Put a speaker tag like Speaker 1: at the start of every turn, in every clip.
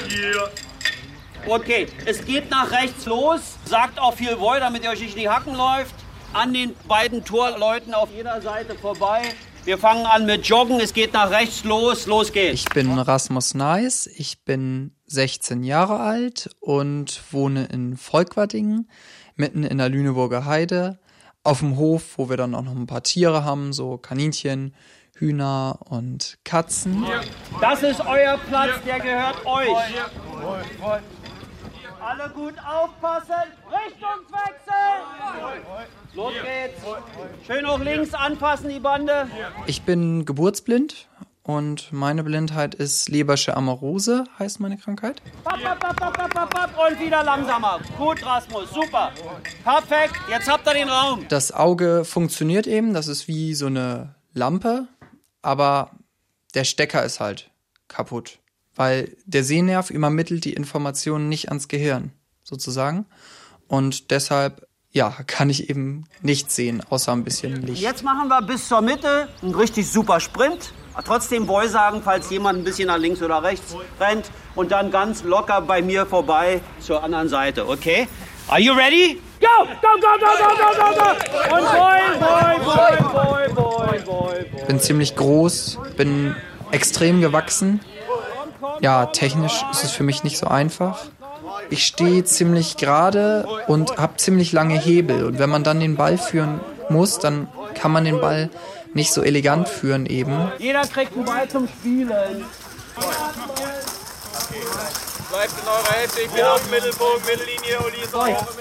Speaker 1: Okay, es geht nach rechts los. Sagt auch viel Wohl, damit ihr euch nicht in die Hacken läuft. An den beiden Torleuten auf jeder Seite vorbei. Wir fangen an mit Joggen. Es geht nach rechts los. Los geht's.
Speaker 2: Ich bin Rasmus Neis. Ich bin 16 Jahre alt und wohne in Volkwadingen, mitten in der Lüneburger Heide. Auf dem Hof, wo wir dann auch noch ein paar Tiere haben, so Kaninchen, Hühner und Katzen.
Speaker 1: Das ist euer Platz, der gehört euch. Alle gut aufpassen. Richtungswechsel. Los geht's. Schön auch links anfassen, die Bande.
Speaker 2: Ich bin geburtsblind und meine Blindheit ist Lebersche Amarose, heißt meine Krankheit.
Speaker 1: Und wieder langsamer. Gut, Rasmus, super. Perfekt, jetzt habt ihr den Raum.
Speaker 2: Das Auge funktioniert eben, das ist wie so eine Lampe, aber der Stecker ist halt kaputt. Weil der Sehnerv übermittelt die Informationen nicht ans Gehirn, sozusagen. Und deshalb, ja, kann ich eben nichts sehen, außer ein bisschen Licht.
Speaker 1: Jetzt machen wir bis zur Mitte einen richtig super Sprint. Trotzdem Boy sagen, falls jemand ein bisschen nach links oder rechts rennt. Und dann ganz locker bei mir vorbei zur anderen Seite, okay? Are you ready? Go! Go, go, go, go, go, go! Und Boy.
Speaker 2: Bin ziemlich groß, bin extrem gewachsen. Ja, technisch ist es für mich nicht so einfach. Ich stehe ziemlich gerade und habe ziemlich lange Hebel. Und wenn man dann den Ball führen muss, dann kann man den Ball nicht so elegant führen eben.
Speaker 1: Jeder kriegt einen Ball zum Spielen.
Speaker 3: Bleibt in eurer Hälfte, ich bin auf dem Mittelpunkt, Mittellinie, Uli ist auch auf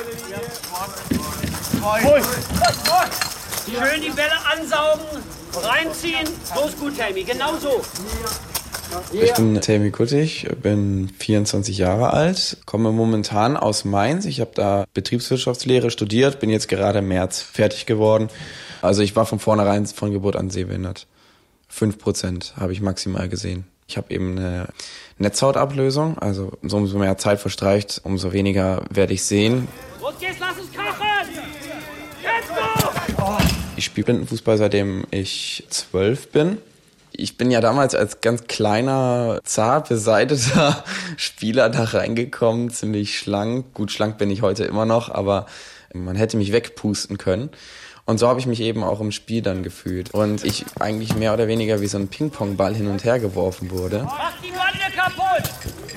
Speaker 3: der Mittellinie.
Speaker 1: Schön die Bälle ansaugen, reinziehen. So ist gut, Tammy, genau so.
Speaker 4: Ich bin Tammy Kuttig, bin 24 Jahre alt, komme momentan aus Mainz. Ich habe da Betriebswirtschaftslehre studiert, bin jetzt gerade im März fertig geworden. Also ich war von vornherein von Geburt an sehbehindert. 5% habe ich maximal gesehen. Ich habe eben eine Netzhautablösung, also umso mehr Zeit verstreicht, umso weniger werde ich sehen.
Speaker 1: Los geht's, lass uns krachen! Jetzt go!
Speaker 4: Ich spiele Blindenfußball, seitdem ich 12 bin. Ich bin ja damals als ganz kleiner, zart beseiteter Spieler da reingekommen, ziemlich schlank. Gut, schlank bin ich heute immer noch, aber man hätte mich wegpusten können. Und so habe ich mich eben auch im Spiel dann gefühlt. Und ich eigentlich mehr oder weniger wie so ein Ping-Pong-Ball hin und her geworfen wurde.
Speaker 1: Mach die Bande kaputt!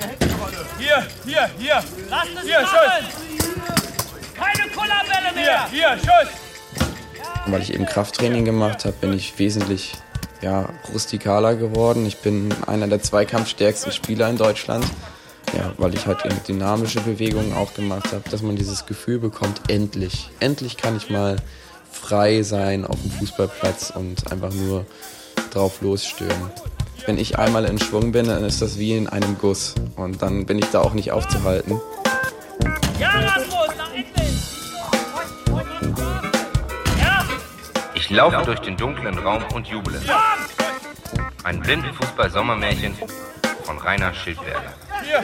Speaker 3: Hier.
Speaker 1: Lasst es
Speaker 3: Hier,
Speaker 1: machen! Keine Kullerbälle mehr!
Speaker 3: Hier, Schuss!
Speaker 4: Und weil ich eben Krafttraining gemacht habe, bin ich wesentlich rustikaler geworden. Ich bin einer der zweikampfstärksten Spieler in Deutschland. Ja, weil ich halt eben dynamische Bewegungen auch gemacht habe, dass man dieses Gefühl bekommt, endlich kann ich mal frei sein auf dem Fußballplatz und einfach nur drauf losstören. Wenn ich einmal in Schwung bin, dann ist das wie in einem Guss und dann bin ich da auch nicht aufzuhalten.
Speaker 1: Ja, Rasmus, nach endlich! Ja!
Speaker 5: Ich laufe durch den dunklen Raum und jubele. Ein Blindenfußball-Sommermärchen von Rainer Schildberger.
Speaker 3: Hier!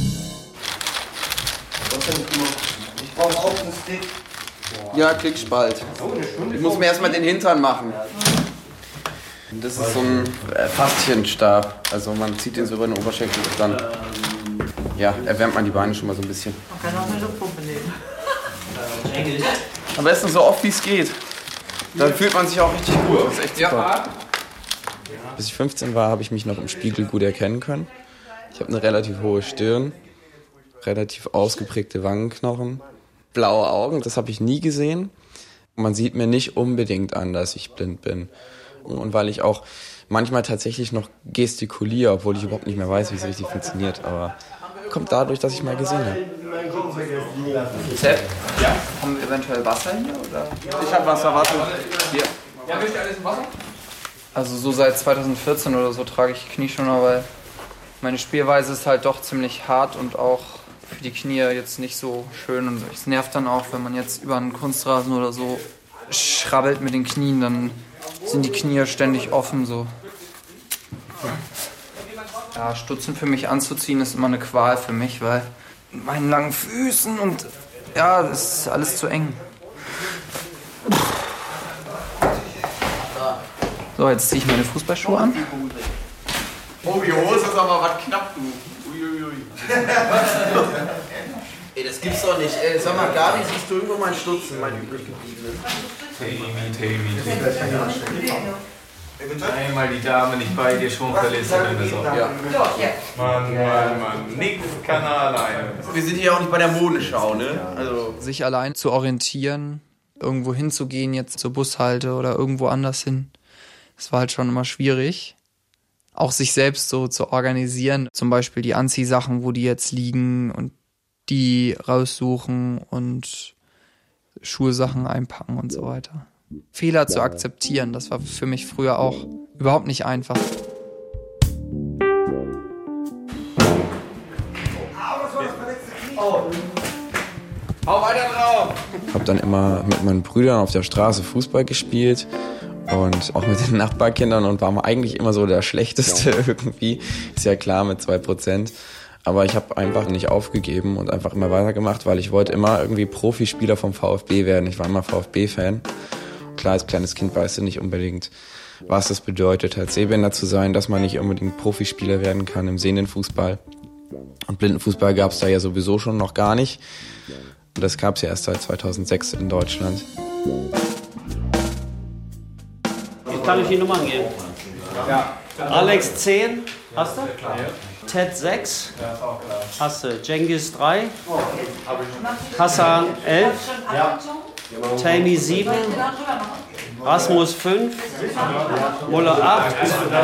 Speaker 6: Ich brauche auch einen Stick.
Speaker 7: Ja, Klickspalt. Ich muss mir erstmal den Hintern machen. Das ist so ein Faszienstab. Also man zieht den so über den Oberschenkel und dann erwärmt man die Beine schon mal so ein bisschen.
Speaker 8: Man kann auch eine Luftpumpe nehmen.
Speaker 7: Am besten so oft wie es geht. Dann fühlt man sich auch richtig gut. Das ist echt super.
Speaker 4: Bis ich 15 war, habe ich mich noch im Spiegel gut erkennen können. Ich habe eine relativ hohe Stirn, relativ ausgeprägte Wangenknochen, blaue Augen, das habe ich nie gesehen. Man sieht mir nicht unbedingt an, dass ich blind bin. Und weil ich auch manchmal tatsächlich noch gestikuliere, obwohl ich überhaupt nicht mehr weiß, wie es richtig funktioniert. Aber kommt dadurch, dass ich mal gesehen habe.
Speaker 7: Sepp, haben wir eventuell Wasser hier? Oder? Ich habe Wasser, warte. Hier.
Speaker 3: Ja, möchte alles im Wasser?
Speaker 2: Also so seit 2014 oder so trage ich Knieschoner, weil meine Spielweise ist halt doch ziemlich hart und auch für die Knie jetzt nicht so schön. Und es nervt dann auch, wenn man jetzt über einen Kunstrasen oder so schrabbelt mit den Knien, dann sind die Knie ständig offen so. Ja, Stutzen für mich anzuziehen ist immer eine Qual für mich, weil mit meinen langen Füßen und ja, das ist alles zu eng. So, jetzt ziehe ich meine Fußballschuhe an.
Speaker 7: Oh, die Hose ist aber was knapp, du. Ey, das gibt's doch nicht. Ey, sag mal, Gabi, siehst du irgendwo meinen Stutzen, mein übrig gebliebenen?
Speaker 3: Einmal die Dame nicht bei dir, schon verlässt du das auch.
Speaker 7: Ja.
Speaker 3: Mann. Nix kann er alleine.
Speaker 7: Wir sind hier auch nicht bei der Modenschau, ne? Also.
Speaker 2: Sich allein zu orientieren, irgendwo hinzugehen, jetzt zur Bushalte oder irgendwo anders hin, das war halt schon immer schwierig. Auch sich selbst so zu organisieren, zum Beispiel die Anziehsachen, wo die jetzt liegen und die raussuchen und Schulsachen einpacken und so weiter. Fehler zu akzeptieren, das war für mich früher auch überhaupt nicht einfach.
Speaker 7: Hau weiter drauf!
Speaker 4: Ich habe dann immer mit meinen Brüdern auf der Straße Fußball gespielt und auch mit den Nachbarkindern und war eigentlich immer so der Schlechteste irgendwie. Ist ja klar mit 2%. Aber ich habe einfach nicht aufgegeben und einfach immer weitergemacht, weil ich wollte immer irgendwie Profispieler vom VfB werden. Ich war immer VfB-Fan. Klar, als kleines Kind weißt du nicht unbedingt, was das bedeutet, als Sehbehindert zu sein, dass man nicht unbedingt Profispieler werden kann im sehenden Fußball. Und Blindenfußball gab es da ja sowieso schon noch gar nicht. Und das gab es ja erst seit 2006 in Deutschland.
Speaker 1: Jetzt kann ich die Nummern geben. Ja. Alex 10, hast du? Ted 6, hast du. Cengiz 3, Hassan 11, Tammy 7, Rasmus 5, Muller 8,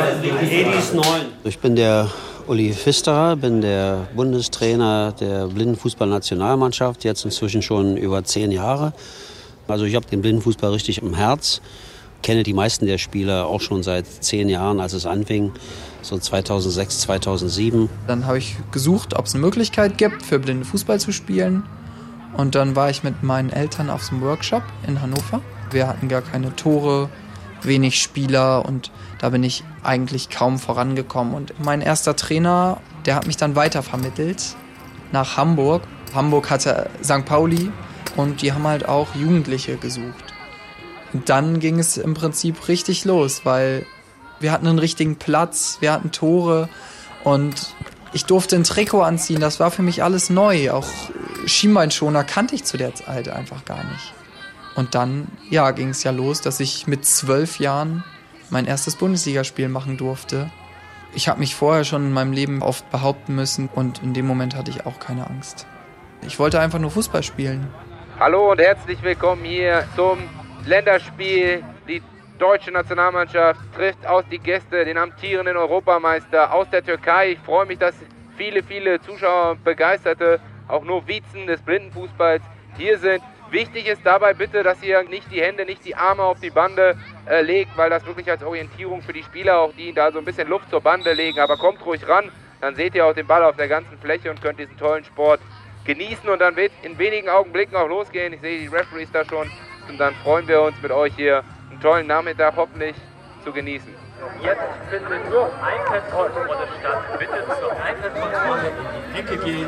Speaker 1: Edis 9.
Speaker 8: Ich bin der Uli Pfisterer, bin der Bundestrainer der Blindenfußballnationalmannschaft, jetzt inzwischen schon über 10 Jahre. Also ich habe den Blindenfußball richtig im Herz, kenne die meisten der Spieler auch schon seit 10 Jahren, als es anfing, so 2006, 2007.
Speaker 2: Dann habe ich gesucht, ob es eine Möglichkeit gibt, für Blinde Fußball zu spielen. Und dann war ich mit meinen Eltern auf so einem Workshop in Hannover. Wir hatten gar keine Tore, wenig Spieler und da bin ich eigentlich kaum vorangekommen. Und mein erster Trainer, der hat mich dann weitervermittelt nach Hamburg. Hamburg hatte St. Pauli und die haben halt auch Jugendliche gesucht. Und dann ging es im Prinzip richtig los, weil wir hatten einen richtigen Platz, wir hatten Tore und ich durfte ein Trikot anziehen. Das war für mich alles neu. Auch Schienbeinschoner kannte ich zu der Zeit einfach gar nicht. Und dann, ja, ging es ja los, dass ich mit 12 Jahren mein erstes Bundesligaspiel machen durfte. Ich habe mich vorher schon in meinem Leben oft behaupten müssen und in dem Moment hatte ich auch keine Angst. Ich wollte einfach nur Fußball spielen.
Speaker 5: Hallo und herzlich willkommen hier zum Länderspiel. Die deutsche Nationalmannschaft trifft aus die Gäste, den amtierenden Europameister aus der Türkei. Ich freue mich, dass viele Zuschauer, Begeisterte, auch Novizen des Blindenfußballs hier sind. Wichtig ist dabei bitte, dass ihr nicht die Hände, nicht die Arme auf die Bande legt, weil das wirklich als Orientierung für die Spieler auch dient, da so ein bisschen Luft zur Bande legen. Aber kommt ruhig ran, dann seht ihr auch den Ball auf der ganzen Fläche und könnt diesen tollen Sport genießen. Und dann wird in wenigen Augenblicken auch losgehen. Ich sehe die Referees da schon. Und dann freuen wir uns mit euch hier einen tollen Nachmittag hoffentlich zu genießen.
Speaker 9: Jetzt findet nur iPad-Kontrolle statt. Bitte zur iPad-Kontrolle in die Ecke gehen.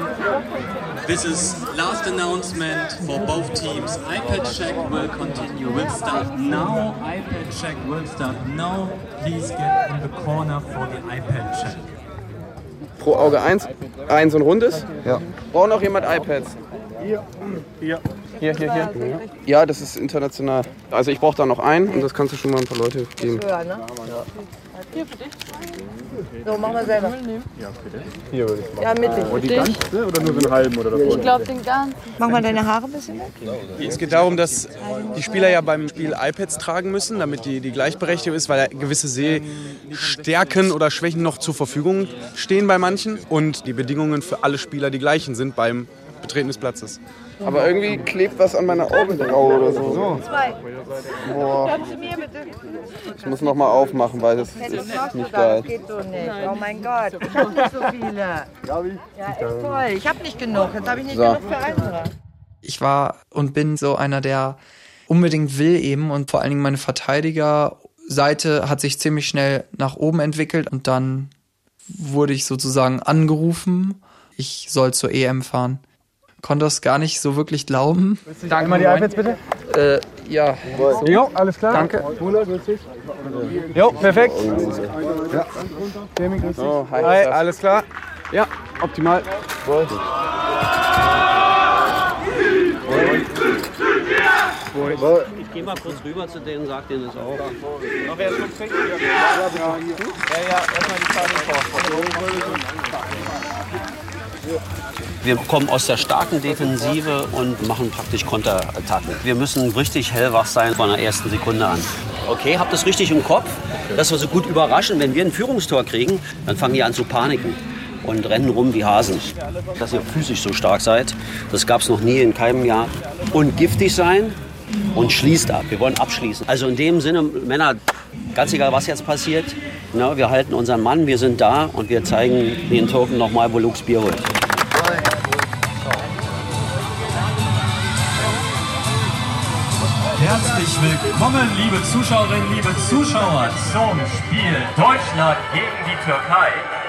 Speaker 9: This is last announcement for both teams. iPad check will continue. Will start now. iPad check will start now. Please get in the corner for the iPad check.
Speaker 7: Pro Auge eins und rundes? Ja. Braucht noch jemand iPads? Hier. Ja, das ist international. Also ich brauche da noch einen und das kannst du schon mal ein paar Leute geben.
Speaker 10: Höher, ne? Hier für dich. So, machen wir selber.
Speaker 11: Ja, bitte. Hier würde ich machen.
Speaker 10: Ja, mittig.
Speaker 11: Und die ganze oder nur so einen halben oder davon?
Speaker 10: Ich glaube den ganzen. Mach mal deine Haare ein bisschen weg.
Speaker 12: Es geht darum, dass die Spieler ja beim Spiel iPads tragen müssen, damit die Gleichberechtigung ist, weil gewisse Sehstärken oder Schwächen noch zur Verfügung stehen bei manchen und die Bedingungen für alle Spieler die gleichen sind beim Betreten des Platzes.
Speaker 7: Aber irgendwie klebt was an meiner Augenbraue oder so.
Speaker 10: Zwei.
Speaker 7: Boah. Ich muss noch mal aufmachen, weil das ist nicht geil.
Speaker 10: Das geht so nicht. Oh mein Gott, ich habe nicht so viele. Ja, echt toll. Ich habe nicht genug. Jetzt habe ich nicht genug für andere.
Speaker 2: Ich war und bin so einer, der unbedingt will eben und vor allen Dingen meine Verteidigerseite hat sich ziemlich schnell nach oben entwickelt und dann wurde ich sozusagen angerufen, ich soll zur EM fahren. Konnte das gar nicht so wirklich glauben.
Speaker 11: Danke. Mal die iPads bitte.
Speaker 2: Ja.
Speaker 11: So. Jo, alles klar.
Speaker 2: Danke.
Speaker 11: Jo, perfekt. Ja.
Speaker 7: Oh, hi,
Speaker 11: alles klar. Ja.
Speaker 12: Optimal.
Speaker 13: Ich gehe mal kurz rüber zu denen, sag denen das auch.
Speaker 3: Noch wer schon fängt? Ja, erstmal die Karte vor.
Speaker 8: Wir kommen aus der starken Defensive und machen praktisch Konterattacken. Wir müssen richtig hellwach sein von der ersten Sekunde an. Okay, habt das richtig im Kopf, dass wir so gut überraschen. Wenn wir ein Führungstor kriegen, dann fangen die an zu paniken und rennen rum wie Hasen. Dass ihr physisch so stark seid, das gab es noch nie in keinem Jahr. Und giftig sein und schließt ab. Wir wollen abschließen. Also in dem Sinne, Männer, ganz egal was jetzt passiert, na, wir halten unseren Mann, wir sind da und wir zeigen den Türken nochmal, wo Lux Bier holt.
Speaker 9: Herzlich willkommen, liebe Zuschauerinnen, liebe Zuschauer, zum Spiel Deutschland gegen die Türkei.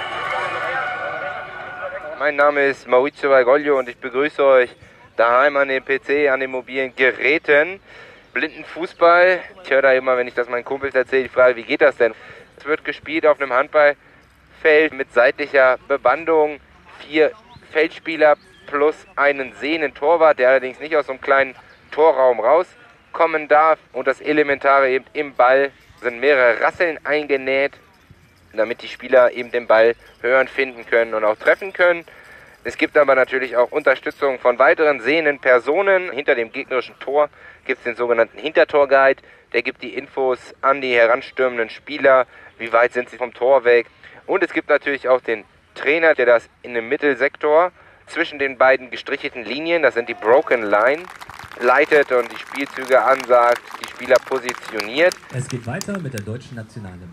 Speaker 5: Mein Name ist Maurizio Valgoglio und ich begrüße euch daheim an dem PC, an den mobilen Geräten. Blindenfußball. Ich höre da immer, wenn ich das meinen Kumpels erzähle, die Frage, wie geht das denn? Es wird gespielt auf einem Handballfeld mit seitlicher Bebandung. 4 Feldspieler plus einen sehenden Torwart, der allerdings nicht aus so einem kleinen Torraum rauskommen darf. Und das Elementare eben im Ball sind mehrere Rasseln eingenäht, damit die Spieler eben den Ball hören, finden können und auch treffen können. Es gibt aber natürlich auch Unterstützung von weiteren sehenden Personen. Hinter dem gegnerischen Tor gibt es den sogenannten Hintertorguide. Der gibt die Infos an die heranstürmenden Spieler, wie weit sind sie vom Tor weg. Und es gibt natürlich auch den Trainer, der das in dem Mittelsektor zwischen den beiden gestrichelten Linien, das sind die Broken Line, leitet und die Spielzüge ansagt, die Spieler positioniert.
Speaker 9: Es geht weiter mit der deutschen Nationalhymne.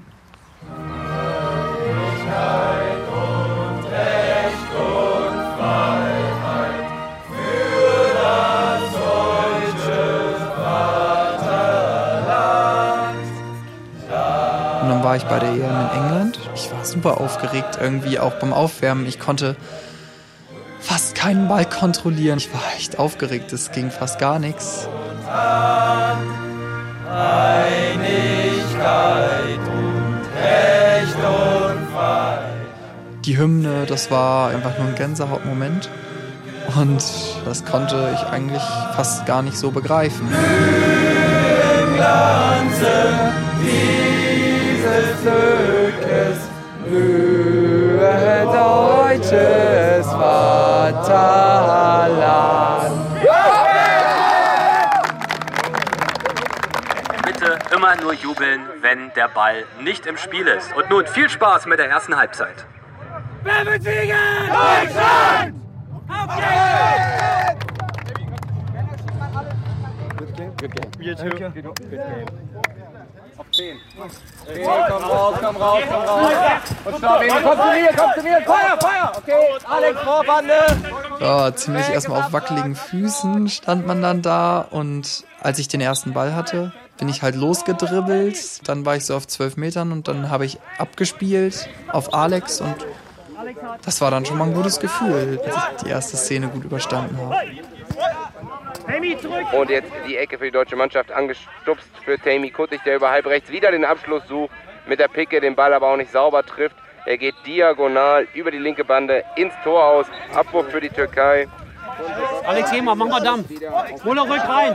Speaker 3: Und Recht und Freiheit für das deutsche Vaterland.
Speaker 2: Und dann war ich bei der EM in England. Ich war super aufgeregt irgendwie, auch beim Aufwärmen. Ich konnte fast keinen Ball kontrollieren. Ich war echt aufgeregt, es ging fast gar nichts.
Speaker 3: Einigkeit und Recht und Freiheit.
Speaker 2: Die Hymne, das war einfach nur ein Gänsehautmoment. Und das konnte ich eigentlich fast gar nicht so begreifen.
Speaker 3: Im Glanze dieses Glückes blühe deutsches Vaterland.
Speaker 9: Bitte immer nur jubeln, wenn der Ball nicht im Spiel ist. Und nun viel Spaß mit der ersten Halbzeit.
Speaker 3: Wer wird siegen? Deutschland! Auf geht's!
Speaker 11: Good game. You too. Good game.
Speaker 3: Auf 10. Komm raus. Und stopp ihn. Komm zu mir. Feuer. Okay, Alex, Vorbande.
Speaker 2: Ja, ziemlich erstmal auf wackeligen Füßen stand man dann da. Und als ich den ersten Ball hatte, bin ich halt losgedribbelt. Dann war ich so auf 12 Metern und dann habe ich abgespielt auf Alex. Und das war dann schon mal ein gutes Gefühl, dass ich die erste Szene gut überstanden habe.
Speaker 5: Und jetzt die Ecke für die deutsche Mannschaft angestupst für Tammy Kuttig, der über halb rechts wieder den Abschluss sucht, mit der Picke den Ball aber auch nicht sauber trifft. Er geht diagonal über die linke Bande ins Tor aus. Abwurf für die Türkei.
Speaker 1: Alex, geh mal, mach mal Dampf. Muller, rück rein.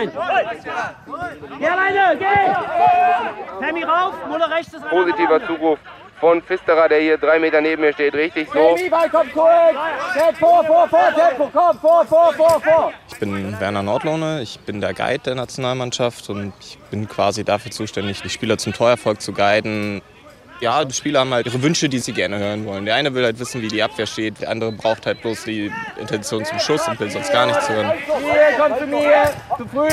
Speaker 1: Geh alleine, geh! Tammy rauf, Muller rechts ist
Speaker 5: Positiver Zuruf von Pfisterer, der hier 3 Meter neben mir steht. Richtig so.
Speaker 3: Tammy, Ball kommt kurz. Vor, Tempo, komm, vor.
Speaker 14: Ich bin Werner Nordlohne, ich bin der Guide der Nationalmannschaft und ich bin quasi dafür zuständig, die Spieler zum Torerfolg zu guiden. Ja, die Spieler haben halt ihre Wünsche, die sie gerne hören wollen. Der eine will halt wissen, wie die Abwehr steht, der andere braucht halt bloß die Intention zum Schuss und will sonst gar nichts hören.
Speaker 3: Komm zu mir, zu früh.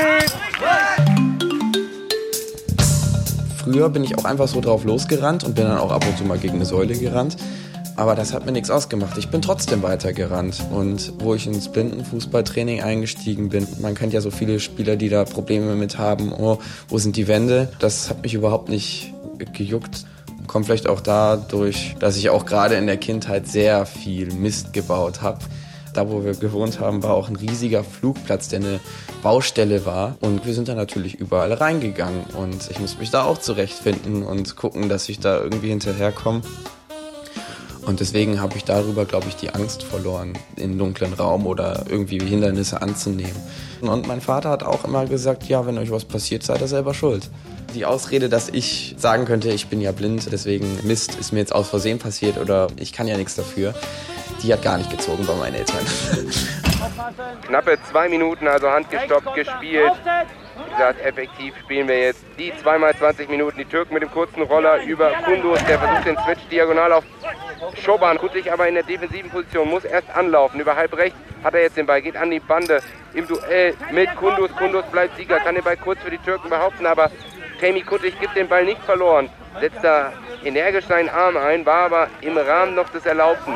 Speaker 4: Früher bin ich auch einfach so drauf losgerannt und bin dann auch ab und zu mal gegen eine Säule gerannt. Aber das hat mir nichts ausgemacht. Ich bin trotzdem weitergerannt. Und wo ich ins Blindenfußballtraining eingestiegen bin, man kennt ja so viele Spieler, die da Probleme mit haben. Oh, wo sind die Wände? Das hat mich überhaupt nicht gejuckt. Kommt vielleicht auch dadurch, dass ich auch gerade in der Kindheit sehr viel Mist gebaut habe. Da, wo wir gewohnt haben, war auch ein riesiger Flugplatz, der eine Baustelle war. Und wir sind da natürlich überall reingegangen. Und ich muss mich da auch zurechtfinden und gucken, dass ich da irgendwie hinterherkomme. Und deswegen habe ich darüber, glaube ich, die Angst verloren, in einen dunklen Raum oder irgendwie Hindernisse anzunehmen. Und mein Vater hat auch immer gesagt, ja, wenn euch was passiert, seid ihr selber schuld. Die Ausrede, dass ich sagen könnte, ich bin ja blind, deswegen Mist, ist mir jetzt aus Versehen passiert oder ich kann ja nichts dafür, die hat gar nicht gezogen bei meinen Eltern.
Speaker 5: Knappe 2 Minuten, also handgestoppt gespielt. Wie gesagt, effektiv spielen wir jetzt die 2x20 Minuten. Die Türken mit dem kurzen Roller über Kunduz, der versucht den Switch diagonal auf Schoban. Kutic aber in der defensiven Position, muss erst anlaufen. Über halb rechts hat er jetzt den Ball, geht an die Bande im Duell mit Kunduz. Kunduz bleibt Sieger, kann den Ball kurz für die Türken behaupten, aber Temi Kutic gibt den Ball nicht verloren. Setzt da energisch seinen Arm ein, war aber im Rahmen noch des Erlaubten.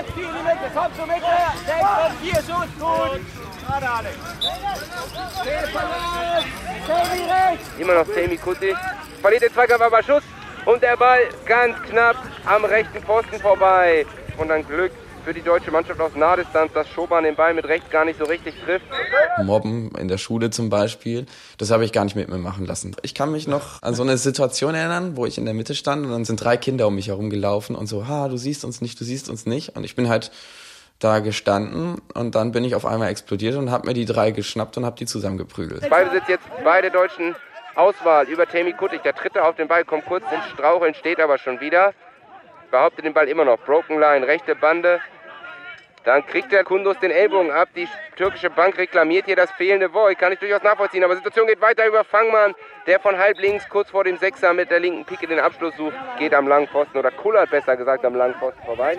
Speaker 5: Immer noch Temi Kutic. Verliert den Zweikampf, aber Schuss. Und der Ball ganz knapp am rechten Pfosten vorbei. Und dann Glück für die deutsche Mannschaft aus Nahdistanz, dass Schoban den Ball mit rechts gar nicht so richtig trifft.
Speaker 4: Mobben in der Schule zum Beispiel, das habe ich gar nicht mit mir machen lassen. Ich kann mich noch an so eine Situation erinnern, wo ich in der Mitte stand und dann sind 3 Kinder um mich herum gelaufen und so, du siehst uns nicht, du siehst uns nicht. Und ich bin halt da gestanden und dann bin ich auf einmal explodiert und habe mir die 3 geschnappt und habe die zusammengeprügelt.
Speaker 5: Ballbesitz jetzt bei der deutschen Auswahl über Temi Kutic. Der Dritte auf den Ball, kommt kurz ins Straucheln, steht aber schon wieder. Behauptet den Ball immer noch. Broken Line, rechte Bande. Dann kriegt der Kunduz den Ellbogen ab. Die türkische Bank reklamiert hier das fehlende Void. Kann ich durchaus nachvollziehen. Aber die Situation geht weiter über Fangmann, der von halb links kurz vor dem Sechser mit der linken Pike den Abschluss sucht. Geht am langen Pfosten oder kullert besser gesagt am langen Pfosten vorbei.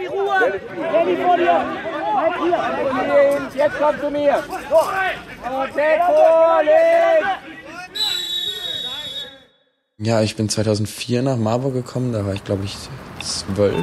Speaker 3: Jetzt komm zu mir. Und vorlegen.
Speaker 4: Ja, ich bin 2004 nach Marburg gekommen. Da war ich, glaube ich, 12.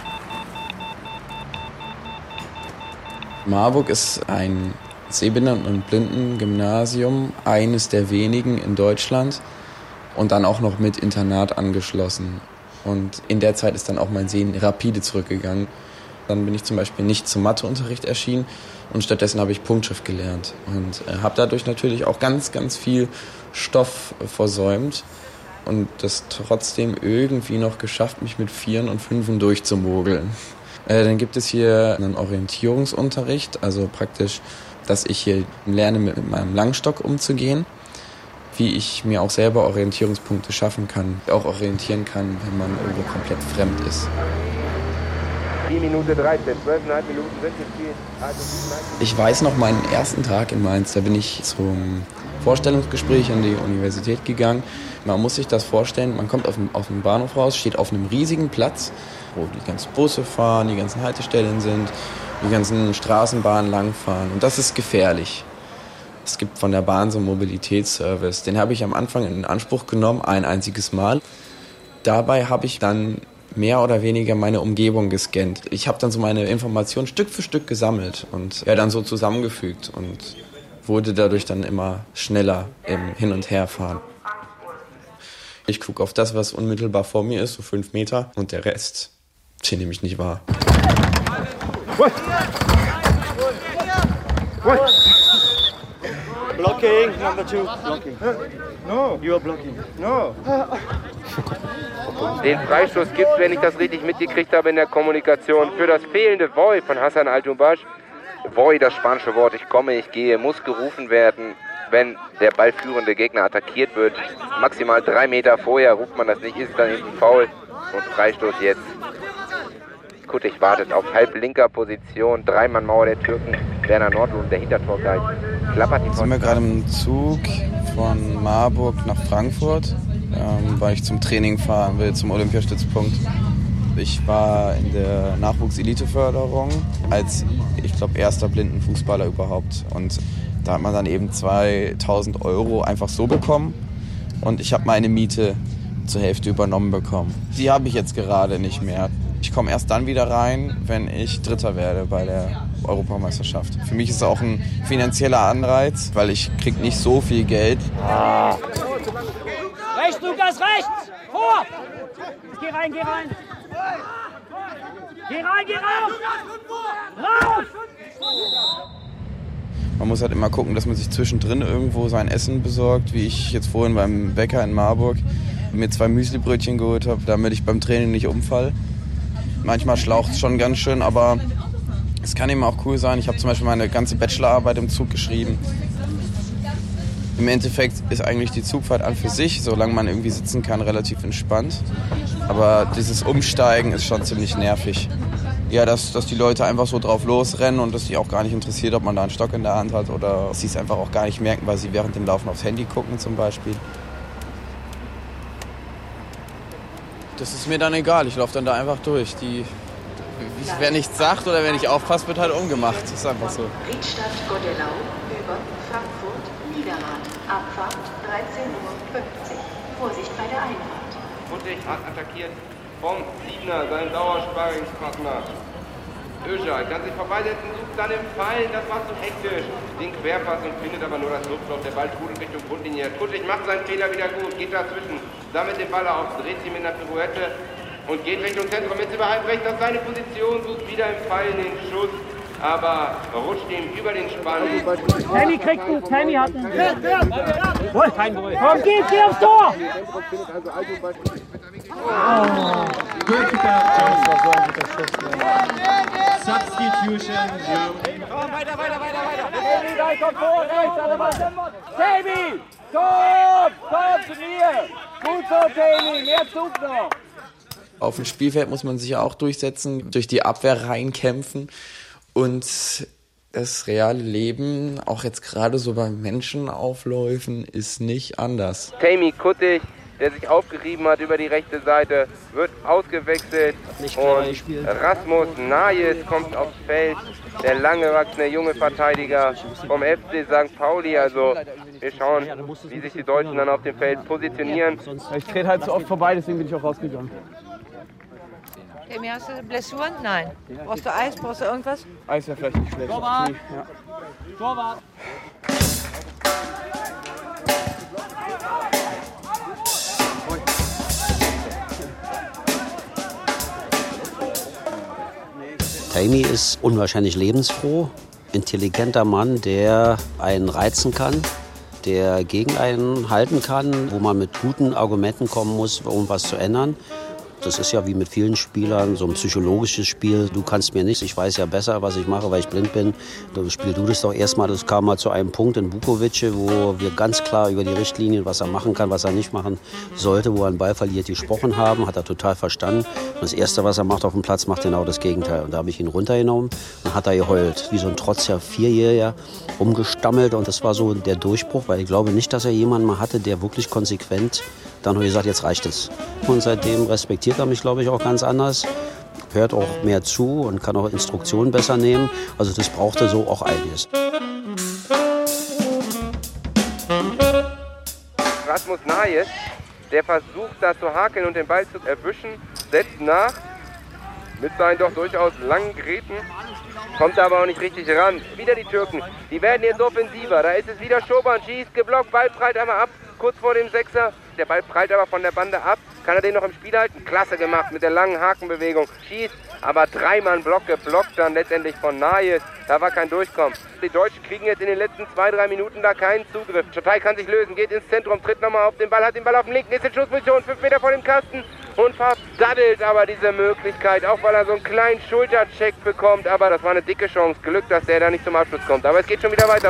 Speaker 4: Marburg ist ein Sehbehinderten- und Blindengymnasium, eines der wenigen in Deutschland und dann auch noch mit Internat angeschlossen. Und in der Zeit ist dann auch mein Sehen rapide zurückgegangen. Dann bin ich zum Beispiel nicht zum Matheunterricht erschienen und stattdessen habe ich Punktschrift gelernt und habe dadurch natürlich auch ganz, ganz viel Stoff versäumt und das trotzdem irgendwie noch geschafft, mich mit 4 und 5 durchzumogeln. Dann gibt es hier einen Orientierungsunterricht, also praktisch, dass ich hier lerne, mit meinem Langstock umzugehen, wie ich mir auch selber Orientierungspunkte schaffen kann, auch orientieren kann, wenn man irgendwo komplett fremd ist.
Speaker 5: 4 Minuten 13, 12,5 Minuten sind gespielt.
Speaker 4: Ich weiß noch meinen ersten Tag in Mainz, da bin ich zum Vorstellungsgespräch an die Universität gegangen. Man muss sich das vorstellen, man kommt auf dem Bahnhof raus, steht auf einem riesigen Platz, wo die ganzen Busse fahren, die ganzen Haltestellen sind, die ganzen Straßenbahnen langfahren. Und das ist gefährlich. Es gibt von der Bahn so einen Mobilitätsservice. Den habe ich am Anfang in Anspruch genommen, ein einziges Mal. Dabei habe ich dann mehr oder weniger meine Umgebung gescannt. Ich habe dann so meine Informationen Stück für Stück gesammelt und dann so zusammengefügt und wurde dadurch dann immer schneller im Hin- und Herfahren. Ich gucke auf das, was unmittelbar vor mir ist, so 5 Meter, und der Rest, den nehme ich nicht wahr.
Speaker 6: Blocking, number 2, blocking. No, you are blocking. No.
Speaker 5: Den Freistoß gibt es, wenn ich das richtig mitgekriegt habe in der Kommunikation, für das fehlende Void von Hassan Altunbaş. Void, das spanische Wort, ich komme, ich gehe, muss gerufen werden, wenn der ballführende Gegner attackiert wird. Maximal 3 Meter vorher ruft man das nicht, ist dann eben Foul und Freistoß jetzt. Kutic wartet auf halb linker Position, 3-Mann-Mauer der Türken, Werner Nordlund, der Hintertorguide, klappert die
Speaker 4: Sind wir gerade im Zug von Marburg nach Frankfurt, weil ich zum Training fahren will, zum Olympiastützpunkt. Ich war in der Nachwuchseliteförderung als, ich glaube, erster Blindenfußballer überhaupt. Und da hat man dann eben 2.000 € einfach so bekommen. Und ich habe meine Miete zur Hälfte übernommen bekommen. Die habe ich jetzt gerade nicht mehr. Ich komme erst dann wieder rein, wenn ich Dritter werde bei der Europameisterschaft. Für mich ist es auch ein finanzieller Anreiz, weil ich kriege nicht so viel Geld.
Speaker 15: Rechts, Lukas, rechts! Vor! Geh rein, geh rein! Geh rein, geh raus! Raus!
Speaker 4: Man muss halt immer gucken, dass man sich zwischendrin irgendwo sein Essen besorgt, wie ich jetzt vorhin beim Bäcker in Marburg mir 2 Müslibrötchen geholt habe, damit ich beim Training nicht umfall. Manchmal schlaucht es schon ganz schön, aber es kann eben auch cool sein. Ich habe zum Beispiel meine ganze Bachelorarbeit im Zug geschrieben. Im Endeffekt ist eigentlich die Zugfahrt an für sich, solange man irgendwie sitzen kann, relativ entspannt. Aber dieses Umsteigen ist schon ziemlich nervig. Ja, dass die Leute einfach so drauf losrennen und dass die auch gar nicht interessiert, ob man da einen Stock in der Hand hat oder sie es einfach auch gar nicht merken, weil sie während dem Laufen aufs Handy gucken zum Beispiel. Das ist mir dann egal, ich laufe dann da einfach durch. Wer nichts sagt oder wer nicht aufpasst, wird halt umgemacht. Das ist einfach so.
Speaker 16: Riedstadt Godelau über Frankfurt Niederrad. Abfahrt 13:50 Uhr. Vorsicht bei der Einfahrt.
Speaker 5: Futtig hat attackiert vom Siebner, seinem Dauersparringspartner. Öscher kann sich vorbeisetzen, sucht dann im Fallen, das war zu hektisch. Den Querpass und findet aber nur das Luftloch. Der Ball trudelt Richtung Grundlinie. Futtig macht seinen Fehler wieder gut, geht dazwischen, sammelt den Ball auf, dreht sich mit einer Pirouette und geht Richtung Zentrum. Jetzt über halb rechts auf seine Position, sucht wieder im Fallen den Schuss, aber rutscht ihm über den Spann.
Speaker 15: Tammy kriegt einen, Tammy hat einen. Kein Problem. Komm, geh aufs Tor!
Speaker 9: Substitution, Germany.
Speaker 15: Komm, weiter. Tammy, komm vor, rechts, alle Mann. Tammy, komm zu mir. Gut so, Tammy, mehr Zug noch.
Speaker 4: Auf dem Spielfeld muss man sich ja auch durchsetzen, durch die Abwehr reinkämpfen. Und das reale Leben, auch jetzt gerade so bei Menschenaufläufen, ist nicht anders.
Speaker 5: Tammy Kuttig, der sich aufgerieben hat über die rechte Seite, wird ausgewechselt. Und Rasmus Nayes kommt aufs Feld, der langgewachsene junge Verteidiger vom FC St. Pauli. Also wir schauen, wie sich die Deutschen dann auf dem Feld positionieren.
Speaker 12: Ich trete halt so oft vorbei, deswegen bin ich auch rausgegangen.
Speaker 10: Tammy, hast du Blessuren? Nein. Brauchst du Eis? Brauchst du irgendwas?
Speaker 12: Eis wäre vielleicht nicht schlecht.
Speaker 15: Torwart!
Speaker 12: Ja.
Speaker 15: Torwart!
Speaker 8: Tammy ist unwahrscheinlich lebensfroh, intelligenter Mann, der einen reizen kann, der gegen einen halten kann, wo man mit guten Argumenten kommen muss, um was zu ändern. Das ist ja wie mit vielen Spielern so ein psychologisches Spiel. Du kannst mir nichts, ich weiß ja besser, was ich mache, weil ich blind bin. Dann spiel du das doch erstmal. Das kam mal zu einem Punkt in Bukovice, wo wir ganz klar über die Richtlinien, was er machen kann, was er nicht machen sollte, wo er einen Ball verliert, gesprochen haben. Hat er total verstanden. Und das Erste, was er macht auf dem Platz, macht genau das Gegenteil. Und da habe ich ihn runtergenommen und hat er geheult. Wie so ein trotziger Vierjähriger, rumgestammelt. Und das war so der Durchbruch, weil ich glaube nicht, dass er jemanden mal hatte, der wirklich konsequent dann habe ich gesagt, jetzt reicht es. Und seitdem respektiert er mich, glaube ich, auch ganz anders. Hört auch mehr zu und kann auch Instruktionen besser nehmen. Also das braucht er so auch einiges.
Speaker 5: Rasmus Nayes, der versucht da zu hakeln und den Ball zu erwischen, setzt nach mit seinen doch durchaus langen Gräten, kommt aber auch nicht richtig ran. Wieder die Türken, die werden jetzt offensiver. Da ist es wieder Schoban, schießt, geblockt, Ball prallt einmal ab, kurz vor dem Sechser. Der Ball prallt aber von der Bande ab. Kann er den noch im Spiel halten? Klasse gemacht mit der langen Hakenbewegung. Schießt, aber dreimal Block geblockt dann letztendlich von Nayes. Da war kein Durchkommen. Die Deutschen kriegen jetzt in den letzten 2-3 Minuten da keinen Zugriff. Schottei kann sich lösen, geht ins Zentrum, tritt nochmal auf den Ball, hat den Ball auf dem linken, ist in Schussposition, 5 Meter vor dem Kasten und verdaddelt aber diese Möglichkeit, auch weil er so einen kleinen Schultercheck bekommt. Aber das war eine dicke Chance. Glück, dass der da nicht zum Abschluss kommt. Aber es geht schon wieder weiter.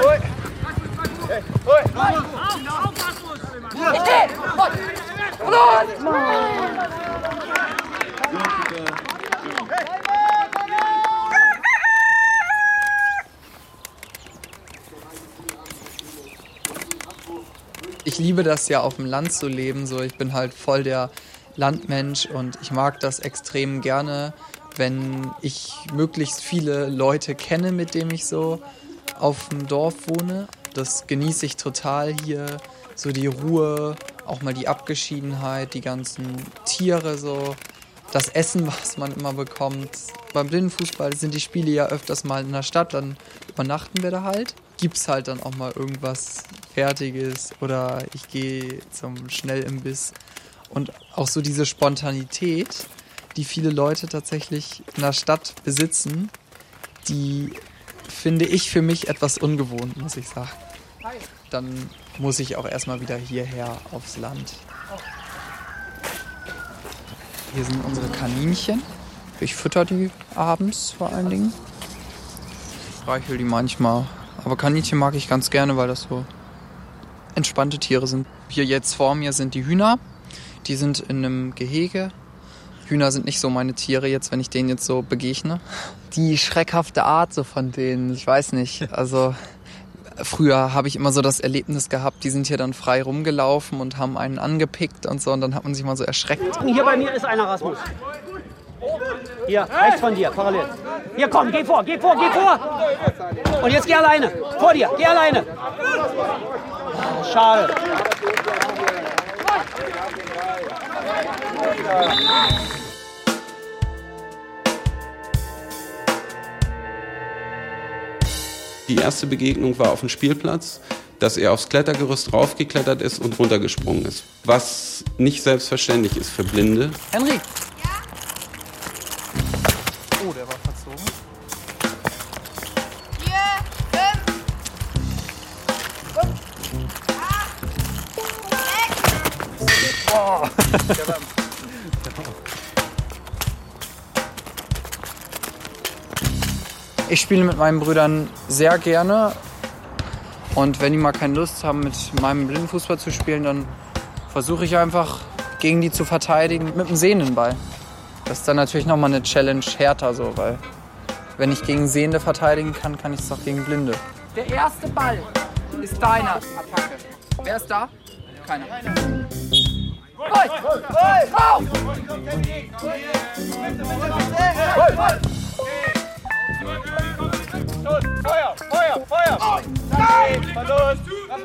Speaker 2: Ich liebe das ja, auf dem Land zu leben. So, ich bin halt voll der Landmensch und ich mag das extrem gerne, wenn ich möglichst viele Leute kenne, mit denen ich so auf dem Dorf wohne. Das genieße ich total hier. So die Ruhe, auch mal die Abgeschiedenheit, die ganzen Tiere so, das Essen, was man immer bekommt. Beim Blindenfußball sind die Spiele ja öfters mal in der Stadt, dann übernachten wir da halt. Gibt's halt dann auch mal irgendwas Fertiges oder ich gehe zum Schnellimbiss. Und auch so diese Spontanität, die viele Leute tatsächlich in der Stadt besitzen, die finde ich für mich etwas ungewohnt, muss ich sagen. Dann muss ich auch erstmal wieder hierher aufs Land. Hier sind unsere Kaninchen. Ich fütter die abends vor allen Dingen. Streichel die manchmal. Aber Kaninchen mag ich ganz gerne, weil das so entspannte Tiere sind. Hier jetzt vor mir sind die Hühner. Die sind in einem Gehege. Hühner sind nicht so meine Tiere jetzt, wenn ich denen jetzt so begegne. Die schreckhafte Art so von denen, ich weiß nicht. Also früher habe ich immer so das Erlebnis gehabt, die sind hier dann frei rumgelaufen und haben einen angepickt und so. Und dann hat man sich mal so erschreckt.
Speaker 1: Hier bei mir ist einer, Rasmus. Hier, rechts von dir, parallel. Hier, komm, geh vor, geh vor, geh vor. Und jetzt geh alleine. Vor dir, geh alleine. Schade.
Speaker 17: Die erste Begegnung war auf dem Spielplatz, dass er aufs Klettergerüst raufgeklettert ist und runtergesprungen ist. Was nicht selbstverständlich ist für Blinde.
Speaker 2: Henry! Oh, der war verzogen.
Speaker 15: 4, 5, 8, 6.
Speaker 2: Oh. Ich spiele mit meinen Brüdern sehr gerne. Und wenn die mal keine Lust haben, mit meinem Blindenfußball zu spielen, dann versuche ich einfach, gegen die zu verteidigen mit dem sehenden Ball. Das ist dann natürlich nochmal eine Challenge härter, so, weil wenn ich gegen Sehende verteidigen kann, kann ich es auch gegen Blinde.
Speaker 18: Der erste Ball ist deine Attacke. Wer ist da? Keiner. Hey! Hey! Auf!
Speaker 15: Feuer! Feuer! Feuer! Nein! Verlust!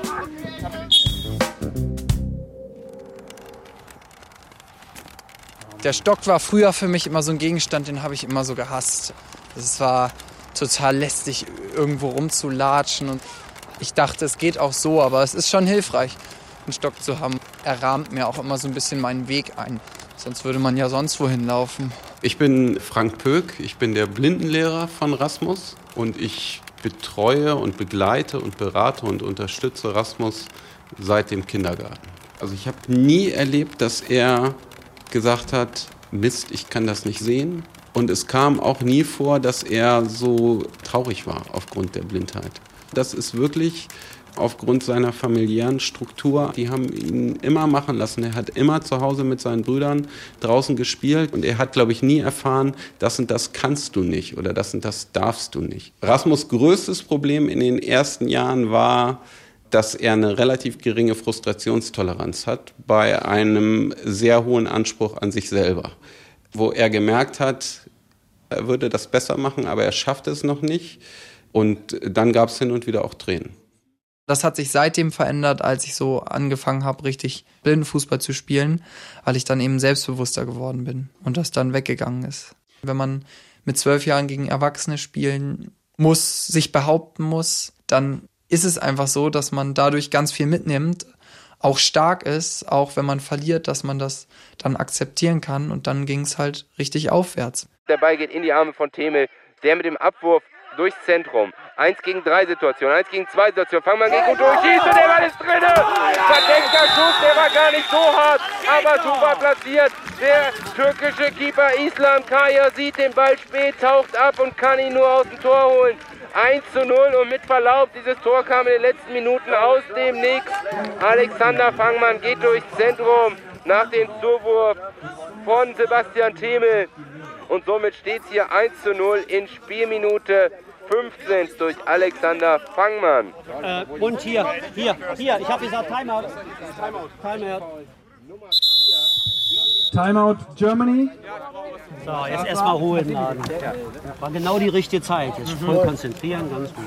Speaker 2: Der Stock war früher für mich immer so ein Gegenstand, den habe ich immer so gehasst. Es war total lästig, irgendwo rumzulatschen. Und ich dachte, es geht auch so, aber es ist schon hilfreich, einen Stock zu haben. Er rahmt mir auch immer so ein bisschen meinen Weg ein. Sonst würde man ja sonst wohin laufen.
Speaker 17: Ich bin Frank Pöck, ich bin der Blindenlehrer von Rasmus und ich betreue und begleite und berate und unterstütze Rasmus seit dem Kindergarten. Also ich habe nie erlebt, dass er gesagt hat, Mist, ich kann das nicht sehen. Und es kam auch nie vor, dass er so traurig war aufgrund der Blindheit. Das ist wirklich aufgrund seiner familiären Struktur. Die haben ihn immer machen lassen. Er hat immer zu Hause mit seinen Brüdern draußen gespielt. Und er hat, glaube ich, nie erfahren, das und das kannst du nicht oder das und das darfst du nicht. Rasmus' größtes Problem in den ersten Jahren war, dass er eine relativ geringe Frustrationstoleranz hat bei einem sehr hohen Anspruch an sich selber. Wo er gemerkt hat, er würde das besser machen, aber er schafft es noch nicht. Und dann gab es hin und wieder auch Tränen.
Speaker 2: Das hat sich seitdem verändert, als ich so angefangen habe, richtig Blindenfußball zu spielen, weil ich dann eben selbstbewusster geworden bin und das dann weggegangen ist. Wenn man mit 12 Jahren gegen Erwachsene spielen muss, sich behaupten muss, dann ist es einfach so, dass man dadurch ganz viel mitnimmt, auch stark ist, auch wenn man verliert, dass man das dann akzeptieren kann und dann ging es halt richtig aufwärts.
Speaker 5: Der Ball geht in die Arme von Themel, der mit dem Abwurf durchs Zentrum. 1 gegen 3 Situation, 1 gegen 2 Situation. Fangmann geht gut durch, schießt und der Ball ist drin. Verdeckter Schuss, der war gar nicht so hart, aber super platziert. Der türkische Keeper Islam Kaya sieht den Ball spät, taucht ab und kann ihn nur aus dem Tor holen. 1:0 und mit Verlaub, dieses Tor kam in den letzten Minuten aus dem Nix. Alexander Fangmann geht durchs Zentrum nach dem Zuwurf von Sebastian Themel. Und somit steht es hier 1:0 in Spielminute 15 durch Alexander Fangmann.
Speaker 1: Und hier, ich habe gesagt Timeout. Timeout.
Speaker 19: Timeout Germany.
Speaker 20: So, jetzt erstmal Ruhe im Laden. War genau die richtige Zeit. Jetzt voll konzentrieren, ganz gut.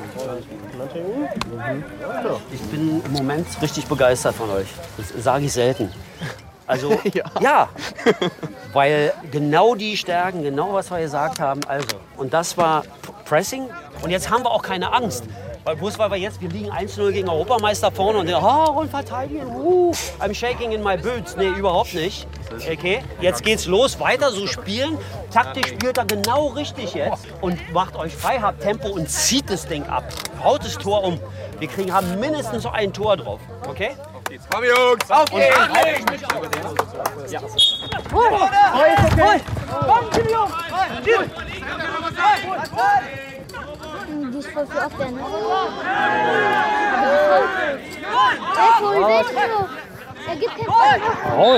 Speaker 20: Ich bin im Moment richtig begeistert von euch. Das sage ich selten. Also, ja, weil genau die Stärken, genau was wir gesagt haben, also. Und das war Pressing. Und jetzt haben wir auch keine Angst. Weil bloß weil wir liegen 1:0 gegen Europameister vorne und und verteidigen, I'm shaking in my boots. Nee, überhaupt nicht. Okay, jetzt geht's los, weiter so spielen. Taktisch spielt er genau richtig jetzt und macht euch frei, habt Tempo und zieht das Ding ab. Haut das Tor um. Wir haben mindestens so ein Tor drauf, okay?
Speaker 3: Komm, Jungs! Auf geht's! Ja.
Speaker 19: Die ist voll viel auf der, ne? Er gibt keinen Foul.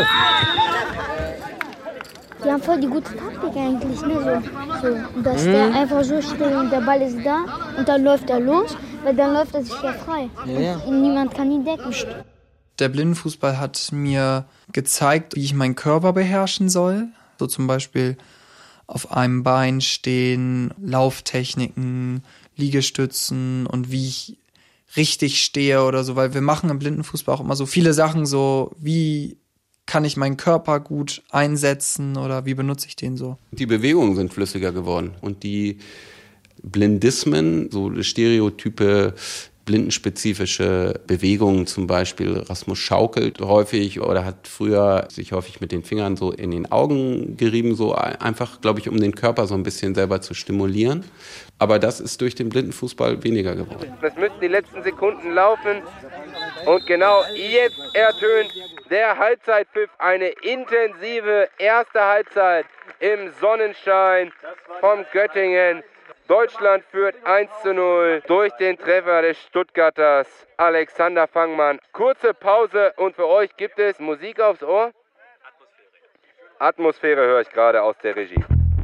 Speaker 19: Die haben voll die gute Taktik eigentlich, ne? So, dass der einfach so steht und der Ball ist da und dann läuft er los, weil dann läuft er sich ja frei. Ja. Und niemand kann ihn decken.
Speaker 2: Der Blindenfußball hat mir gezeigt, wie ich meinen Körper beherrschen soll. So zum Beispiel auf einem Bein stehen, Lauftechniken, Liegestützen und wie ich richtig stehe oder so, weil wir machen im Blindenfußball auch immer so viele Sachen, so wie kann ich meinen Körper gut einsetzen oder wie benutze ich den so.
Speaker 17: Die Bewegungen sind flüssiger geworden und die Blindismen, so stereotype blindenspezifische Bewegungen, zum Beispiel Rasmus schaukelt häufig oder hat früher sich häufig mit den Fingern so in den Augen gerieben, so einfach, glaube ich, um den Körper so ein bisschen selber zu stimulieren. Aber das ist durch den Blindenfußball weniger geworden.
Speaker 5: Es müssten die letzten Sekunden laufen und genau jetzt ertönt der Halbzeitpfiff, eine intensive erste Halbzeit im Sonnenschein vom Göttingen. Deutschland führt 1:0 durch den Treffer des Stuttgarters Alexander Fangmann. Kurze Pause und für euch gibt es Musik aufs Ohr. Atmosphäre höre ich gerade aus der Regie.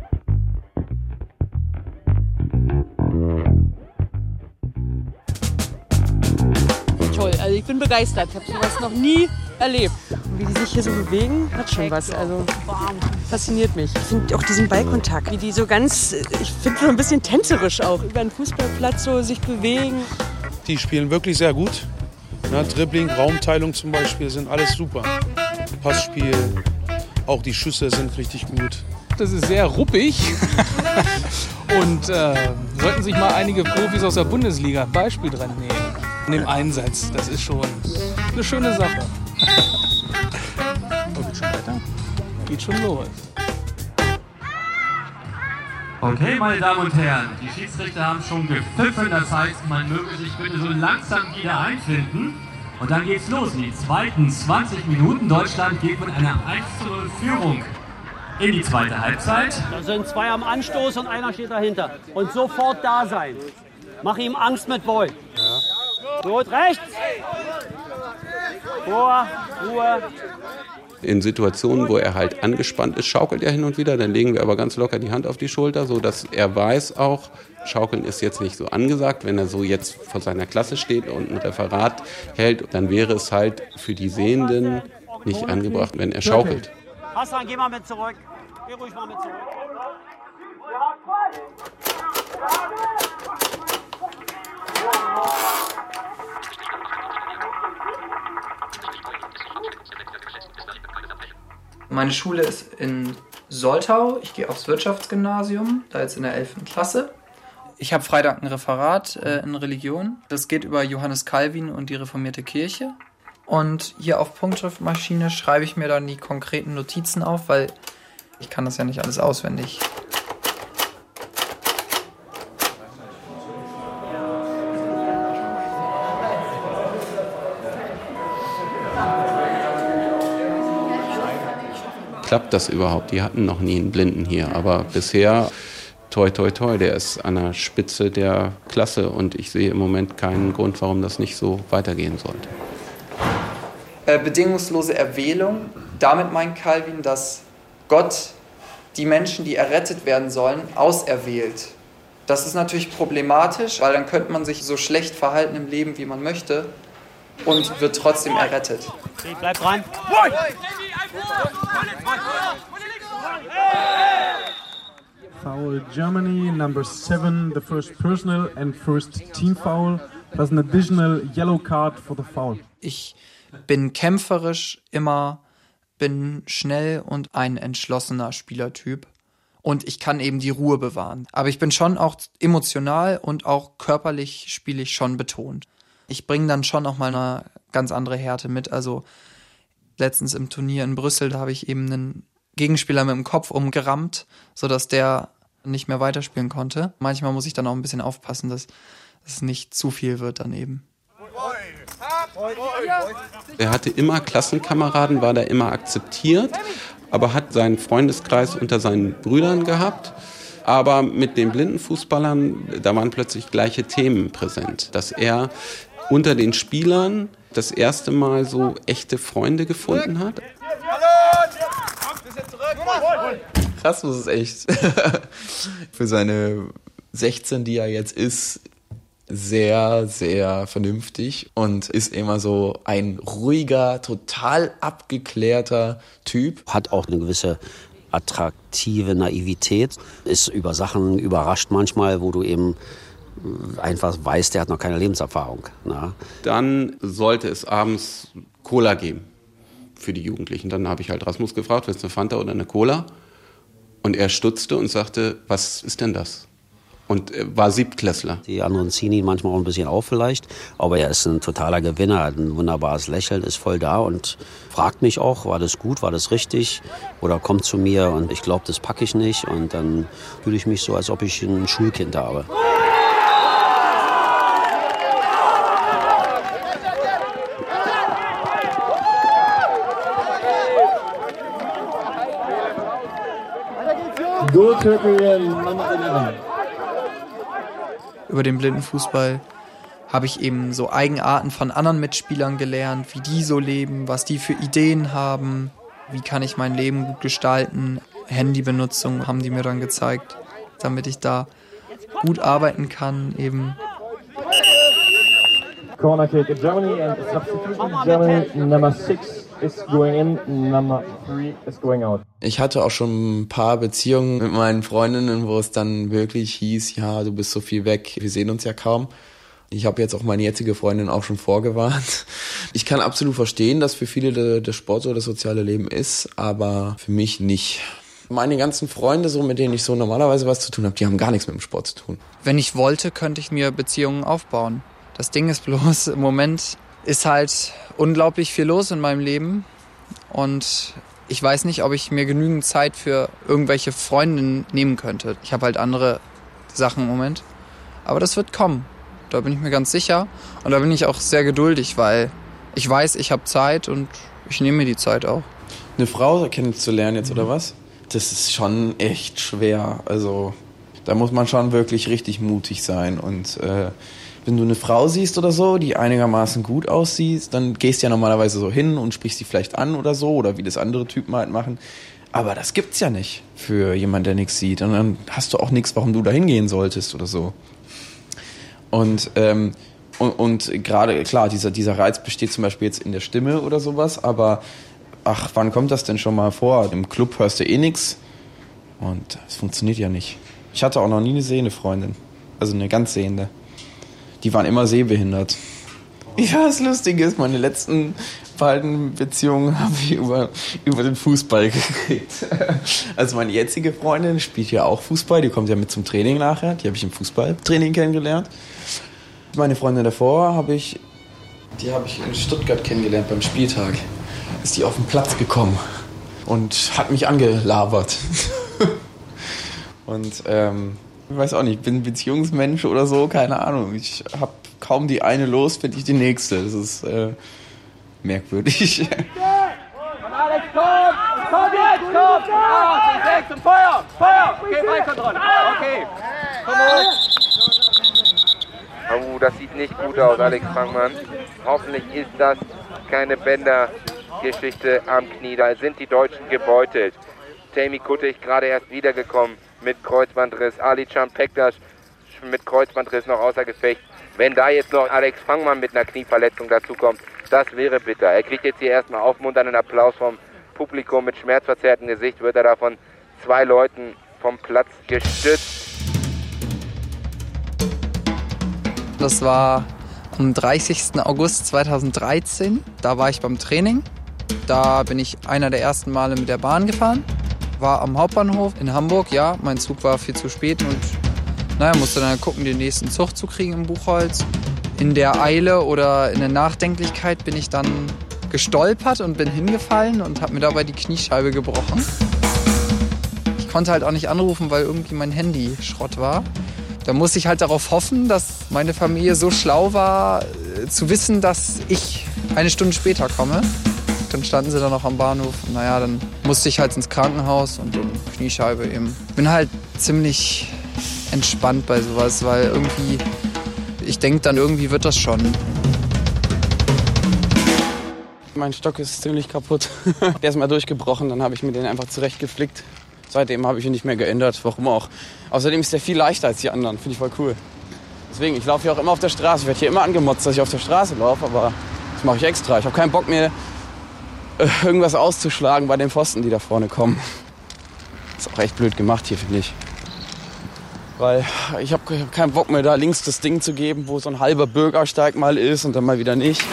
Speaker 21: Toll, also ich bin begeistert. Ich habe sowas noch nie erlebt. Und wie die sich hier so bewegen, hat schon was. Also fasziniert mich. Ich finde auch diesen Ballkontakt, wie die so ganz, ich finde so ein bisschen tänzerisch auch, über den Fußballplatz so sich bewegen.
Speaker 22: Die spielen wirklich sehr gut. Na, Dribbling, Raumteilung zum Beispiel sind alles super. Passspiel, auch die Schüsse sind richtig gut.
Speaker 23: Das ist sehr ruppig und sollten sich mal einige Profis aus der Bundesliga ein Beispiel dran nehmen. In dem Einsatz, das ist schon eine schöne Sache. Oh, geht schon weiter? Geht schon los.
Speaker 9: Okay, meine Damen und Herren, die Schiedsrichter haben schon gepfiffen, das heißt, man möge sich bitte so langsam wieder einfinden. Und dann geht's los. In die zweiten 20 Minuten. Deutschland geht mit einer 1:0 Führung in die zweite Halbzeit.
Speaker 20: Da sind zwei am Anstoß und einer steht dahinter. Und sofort da sein. Mach ihm Angst mit Ball. Ja. Gut, rechts. Vor, Ruhe.
Speaker 17: In Situationen, wo er halt angespannt ist, schaukelt er hin und wieder. Dann legen wir aber ganz locker die Hand auf die Schulter, sodass er weiß auch, Schaukeln ist jetzt nicht so angesagt. Wenn er so jetzt vor seiner Klasse steht und ein Referat hält, dann wäre es halt für die Sehenden nicht angebracht, wenn er schaukelt.
Speaker 20: Hassan, geh mal mit zurück. Geh ruhig mal mit zurück.
Speaker 2: Meine Schule ist in Soltau. Ich gehe aufs Wirtschaftsgymnasium, da jetzt in der 11. Klasse. Ich habe Freitag ein Referat in Religion. Das geht über Johannes Calvin und die reformierte Kirche. Und hier auf Punktschriftmaschine schreibe ich mir dann die konkreten Notizen auf, weil ich kann das ja nicht alles auswendig.
Speaker 17: Klappt das überhaupt? Die hatten noch nie einen Blinden hier, aber bisher, toi toi toi, der ist an der Spitze der Klasse und ich sehe im Moment keinen Grund, warum das nicht so weitergehen sollte.
Speaker 2: Bedingungslose Erwählung, damit meint Calvin, dass Gott die Menschen, die errettet werden sollen, auserwählt. Das ist natürlich problematisch, weil dann könnte man sich so schlecht verhalten im Leben, wie man möchte und wird trotzdem errettet.
Speaker 20: Bleib dran.
Speaker 24: Foul Germany, number 7, the first personal and first team foul, plus an additional yellow card for the foul.
Speaker 2: Ich bin kämpferisch immer, bin schnell und ein entschlossener Spielertyp. Und ich kann eben die Ruhe bewahren. Aber ich bin schon auch emotional und auch körperlich spiele ich schon betont. Ich bringe dann schon auch mal eine ganz andere Härte mit. Also letztens im Turnier in Brüssel, da habe ich eben einen Gegenspieler mit dem Kopf umgerammt, sodass der nicht mehr weiterspielen konnte. Manchmal muss ich dann auch ein bisschen aufpassen, dass es nicht zu viel wird dann eben.
Speaker 17: Er hatte immer Klassenkameraden, war da immer akzeptiert, aber hat seinen Freundeskreis unter seinen Brüdern gehabt. Aber mit den blinden Fußballern, da waren plötzlich gleiche Themen präsent. Dass er unter den Spielern das erste Mal so echte Freunde gefunden hat.
Speaker 4: Rasmus ist echt für seine 16, die er jetzt ist, sehr, sehr vernünftig und ist immer so ein ruhiger, total abgeklärter Typ.
Speaker 8: Hat auch eine gewisse attraktive Naivität, ist über Sachen überrascht manchmal, wo du eben einfach weißt, der hat noch keine Lebenserfahrung. Na?
Speaker 17: Dann sollte es abends Cola geben für die Jugendlichen. Dann habe ich halt Rasmus gefragt, willst du eine Fanta oder eine Cola? Und er stutzte und sagte, was ist denn das? Und war Siebtklässler.
Speaker 8: Die anderen ziehen ihn manchmal auch ein bisschen auf vielleicht, aber er ist ein totaler Gewinner, hat ein wunderbares Lächeln, ist voll da und fragt mich auch, war das gut, war das richtig? Oder kommt zu mir und ich glaube, das packe ich nicht. Und dann fühle ich mich so, als ob ich ein Schulkind habe.
Speaker 24: Go Türkei, Mama 11.
Speaker 2: Über den Blindenfußball habe ich eben so Eigenarten von anderen Mitspielern gelernt, wie die so leben, was die für Ideen haben, wie kann ich mein Leben gut gestalten. Handybenutzung haben die mir dann gezeigt, damit ich da gut arbeiten kann eben.
Speaker 24: Corner kick in Germany and substitution Germany, number 6 is going in, number 3 is going out.
Speaker 4: Ich hatte auch schon ein paar Beziehungen mit meinen Freundinnen, wo es dann wirklich hieß, ja, du bist so viel weg, wir sehen uns ja kaum. Ich habe jetzt auch meine jetzige Freundin auch schon vorgewarnt. Ich kann absolut verstehen, dass für viele der Sport so das soziale Leben ist, aber für mich nicht. Meine ganzen Freunde, so mit denen ich so normalerweise was zu tun habe, die haben gar nichts mit dem Sport zu tun.
Speaker 2: Wenn ich wollte, könnte ich mir Beziehungen aufbauen. Das Ding ist bloß, im Moment ist halt unglaublich viel los in meinem Leben und ich weiß nicht, ob ich mir genügend Zeit für irgendwelche Freundinnen nehmen könnte. Ich habe halt andere Sachen im Moment, aber das wird kommen. Da bin ich mir ganz sicher und da bin ich auch sehr geduldig, weil ich weiß, ich habe Zeit und ich nehme mir die Zeit auch.
Speaker 4: Eine Frau kennenzulernen jetzt oder was? Das ist schon echt schwer. Also da muss man schon wirklich richtig mutig sein und wenn du eine Frau siehst oder so, die einigermaßen gut aussieht, dann gehst du ja normalerweise so hin und sprichst sie vielleicht an oder so, oder wie das andere Typen halt machen. Aber das gibt's ja nicht für jemanden, der nichts sieht. Und dann hast du auch nichts, warum du da hingehen solltest oder so. Und gerade, klar, dieser Reiz besteht zum Beispiel jetzt in der Stimme oder sowas, aber ach, wann kommt das denn schon mal vor? Im Club hörst du eh nichts und es funktioniert ja nicht. Ich hatte auch noch nie eine sehende Freundin, also eine ganz sehende. Die waren immer sehbehindert. Ja, das Lustige ist, meine letzten beiden Beziehungen habe ich über den Fußball gekriegt. Also meine jetzige Freundin spielt ja auch Fußball, die kommt ja mit zum Training nachher. Die habe ich im Fußballtraining kennengelernt. Meine Freundin davor die habe ich in Stuttgart kennengelernt beim Spieltag. Ist die auf den Platz gekommen und hat mich angelabert. Und ich weiß auch nicht, ich bin ein Beziehungsmensch oder so, keine Ahnung. Ich habe kaum die eine los, finde ich die nächste. Das ist merkwürdig.
Speaker 15: Alex, komm jetzt, komm! 8, 6 und Feuer! Okay, Ballkontrolle. Okay, komm
Speaker 5: hoch. Das sieht nicht gut aus, Alex Fangmann. Hoffentlich ist das keine Bändergeschichte am Knie. Da sind die Deutschen gebeutelt. Tammy Kuttig gerade erst wiedergekommen mit Kreuzbandriss. Ali Can Pektas mit Kreuzbandriss noch außer Gefecht. Wenn da jetzt noch Alex Fangmann mit einer Knieverletzung dazukommt, das wäre bitter. Er kriegt jetzt hier erstmal aufmunternden Applaus vom Publikum. Mit schmerzverzerrtem Gesicht wird er da von 2 Leuten vom Platz gestützt.
Speaker 2: Das war am 30. August 2013. Da war ich beim Training. Da bin ich einer der ersten Male mit der Bahn gefahren. War am Hauptbahnhof in Hamburg. Ja, mein Zug war viel zu spät und musste dann gucken, den nächsten Zug zu kriegen im Buchholz. In der Eile oder in der Nachdenklichkeit bin ich dann gestolpert und bin hingefallen und habe mir dabei die Kniescheibe gebrochen. Ich konnte halt auch nicht anrufen, weil irgendwie mein Handy Schrott war. Da muss ich halt darauf hoffen, dass meine Familie so schlau war, zu wissen, dass ich eine Stunde später komme. Dann standen sie dann noch am Bahnhof. Und naja, dann musste ich halt ins Krankenhaus und Kniescheibe eben. Bin halt ziemlich entspannt bei sowas, weil irgendwie, ich denke dann, irgendwie wird das schon.
Speaker 12: Mein Stock ist ziemlich kaputt. Der ist mal durchgebrochen, dann habe ich mir den einfach zurechtgeflickt. Seitdem habe ich ihn nicht mehr geändert, warum auch. Außerdem ist der viel leichter als die anderen, finde ich voll cool. Deswegen, ich laufe hier auch immer auf der Straße. Ich werde hier immer angemotzt, dass ich auf der Straße laufe, aber das mache ich extra. Ich habe keinen Bock mehr, irgendwas auszuschlagen bei den Pfosten, die da vorne kommen. Ist auch echt blöd gemacht hier, finde ich. Weil ich hab keinen Bock mehr, da links das Ding zu geben, wo so ein halber Bürgersteig mal ist und dann mal wieder nicht.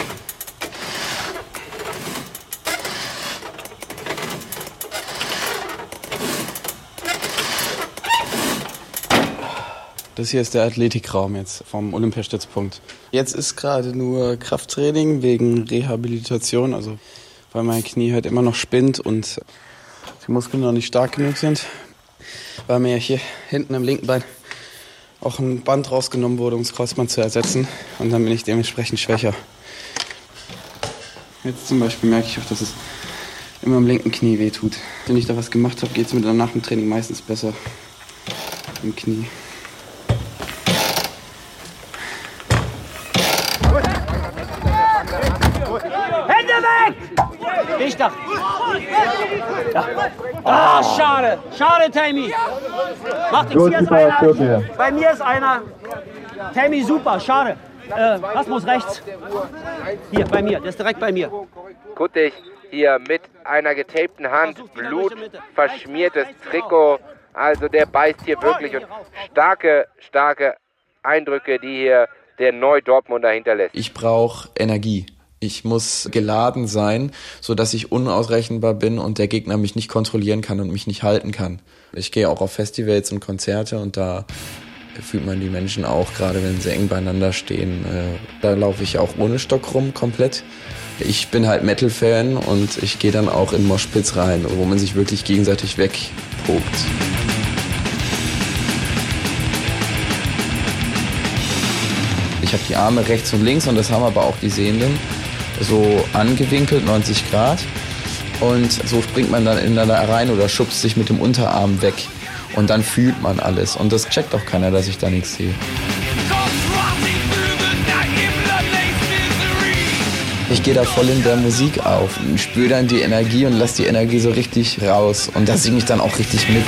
Speaker 12: Das hier ist der Athletikraum jetzt vom Olympiastützpunkt. Jetzt ist gerade nur Krafttraining wegen Rehabilitation, also weil mein Knie halt immer noch spinnt und die Muskeln noch nicht stark genug sind. Weil mir hier hinten am linken Bein auch ein Band rausgenommen wurde, um das Kreuzband zu ersetzen. Und dann bin ich dementsprechend schwächer. Jetzt zum Beispiel merke ich auch, dass es immer am linken Knie wehtut. Wenn ich da was gemacht habe, geht es mir dann nach dem Training meistens besser im Knie.
Speaker 1: Hände weg! Dichter! Ja. Ah, schade! Schade, Tammy! Macht nichts, hier ist einer. Bei mir ist einer. Tammy, super, schade. Rasmus rechts. Hier, bei mir, der ist direkt bei mir.
Speaker 5: Kuttig hier mit einer getapten Hand, blutverschmiertes Trikot. Also der beißt hier wirklich und starke Eindrücke, die hier der Neu-Dortmunder hinterlässt.
Speaker 4: Ich brauche Energie. Ich muss geladen sein, sodass ich unausrechenbar bin und der Gegner mich nicht kontrollieren kann und mich nicht halten kann. Ich gehe auch auf Festivals und Konzerte und da fühlt man die Menschen auch, gerade wenn sie eng beieinander stehen. Da laufe ich auch ohne Stock rum, komplett. Ich bin halt Metal-Fan und ich gehe dann auch in Moshpits rein, wo man sich wirklich gegenseitig wegpokt. Ich habe die Arme rechts und links und das haben aber auch die Sehenden so angewinkelt, 90 Grad. Und so springt man dann ineinander rein oder schubst sich mit dem Unterarm weg. Und dann fühlt man alles. Und das checkt auch keiner, dass ich da nichts sehe. Ich gehe da voll in der Musik auf und spüre dann die Energie und lasse die Energie so richtig raus. Und da singe ich dann auch richtig mit.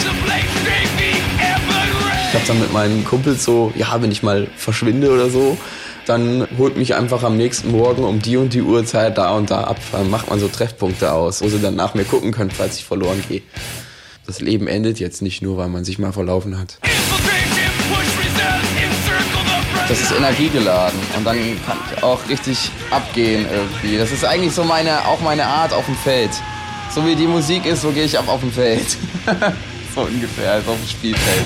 Speaker 4: Ich habe dann mit meinen Kumpels so, ja, wenn ich mal verschwinde oder so, dann holt mich einfach am nächsten Morgen um die und die Uhrzeit da und da ab. Dann macht man so Treffpunkte aus, wo sie dann nach mir gucken können, falls ich verloren gehe. Das Leben endet jetzt nicht nur, weil man sich mal verlaufen hat. Das ist energiegeladen und dann kann ich auch richtig abgehen irgendwie. Das ist eigentlich so auch meine Art auf dem Feld. So wie die Musik ist, so gehe ich ab auf dem Feld. So ungefähr, als auf dem Spielfeld.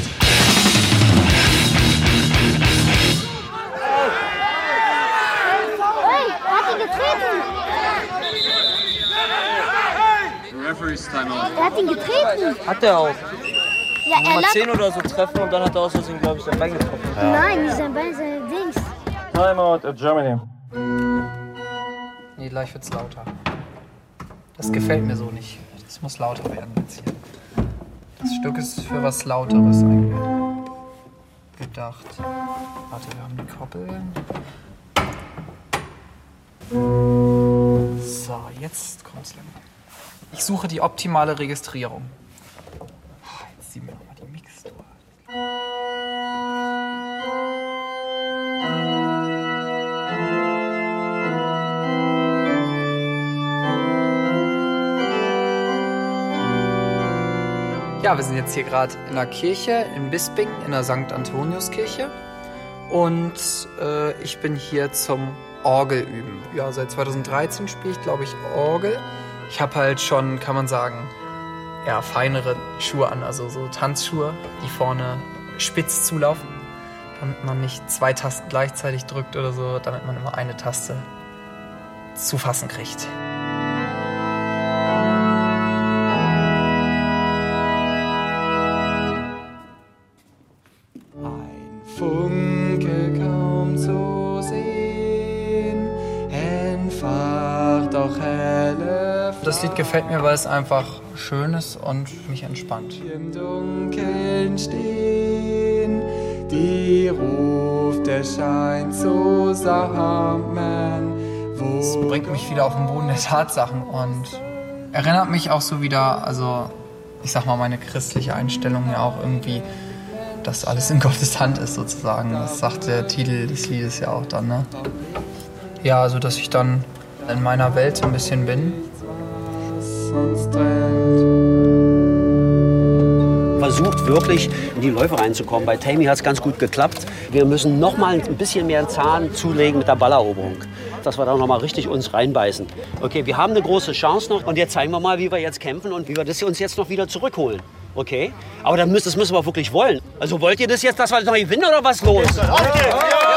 Speaker 19: Er hat ihn getreten.
Speaker 7: Hat er auch.
Speaker 19: Ja, er
Speaker 7: mal
Speaker 19: lag...
Speaker 7: 10 oder so treffen und dann hat er aus Versehen, glaube ich, sein Bein getroffen.
Speaker 19: Ja. Nein, nicht sein Bein, sein Dings.
Speaker 24: Timeout at Germany.
Speaker 2: Nee, gleich wird's lauter. Das gefällt mir so nicht. Das muss lauter werden jetzt hier. Das Stück ist für was Lauteres eigentlich gedacht. Warte, wir haben die Koppeln. So, jetzt kommt's lang. Ich suche die optimale Registrierung. Jetzt ziehen wir nochmal die Mixtur. Ja, wir sind jetzt hier gerade in der Kirche in Bisping, in der St. Antoniuskirche. Und ich bin hier zum Orgelüben. Ja, seit 2013 spiele ich, glaube ich, Orgel. Ich habe halt schon, kann man sagen, ja, feinere Schuhe an, also so Tanzschuhe, die vorne spitz zulaufen, damit man nicht 2 Tasten gleichzeitig drückt oder so, damit man immer eine Taste zu fassen kriegt.
Speaker 12: Ein
Speaker 2: Das Lied gefällt mir, weil es einfach schön ist und mich entspannt. Im Dunkeln stehen, die ruft, der Schein zusammen. Es bringt mich wieder auf den Boden der Tatsachen und erinnert mich auch so wieder, also ich sag mal, meine christliche Einstellung ja auch irgendwie, dass alles in Gottes Hand ist sozusagen. Das sagt der Titel des Liedes ja auch dann, ne? Ja, also dass ich dann in meiner Welt so ein bisschen bin.
Speaker 20: Versucht wirklich in die Läufe reinzukommen. Bei Tammy hat es ganz gut geklappt. Wir müssen noch mal ein bisschen mehr Zahn zulegen mit der Balleroberung, dass wir da noch mal richtig uns reinbeißen. Okay, wir haben eine große Chance noch und jetzt zeigen wir mal, wie wir jetzt kämpfen und wie wir das uns jetzt noch wieder zurückholen. Okay? Aber das müssen wir wirklich wollen. Also wollt ihr das jetzt, dass wir noch gewinnen oder was los? Okay.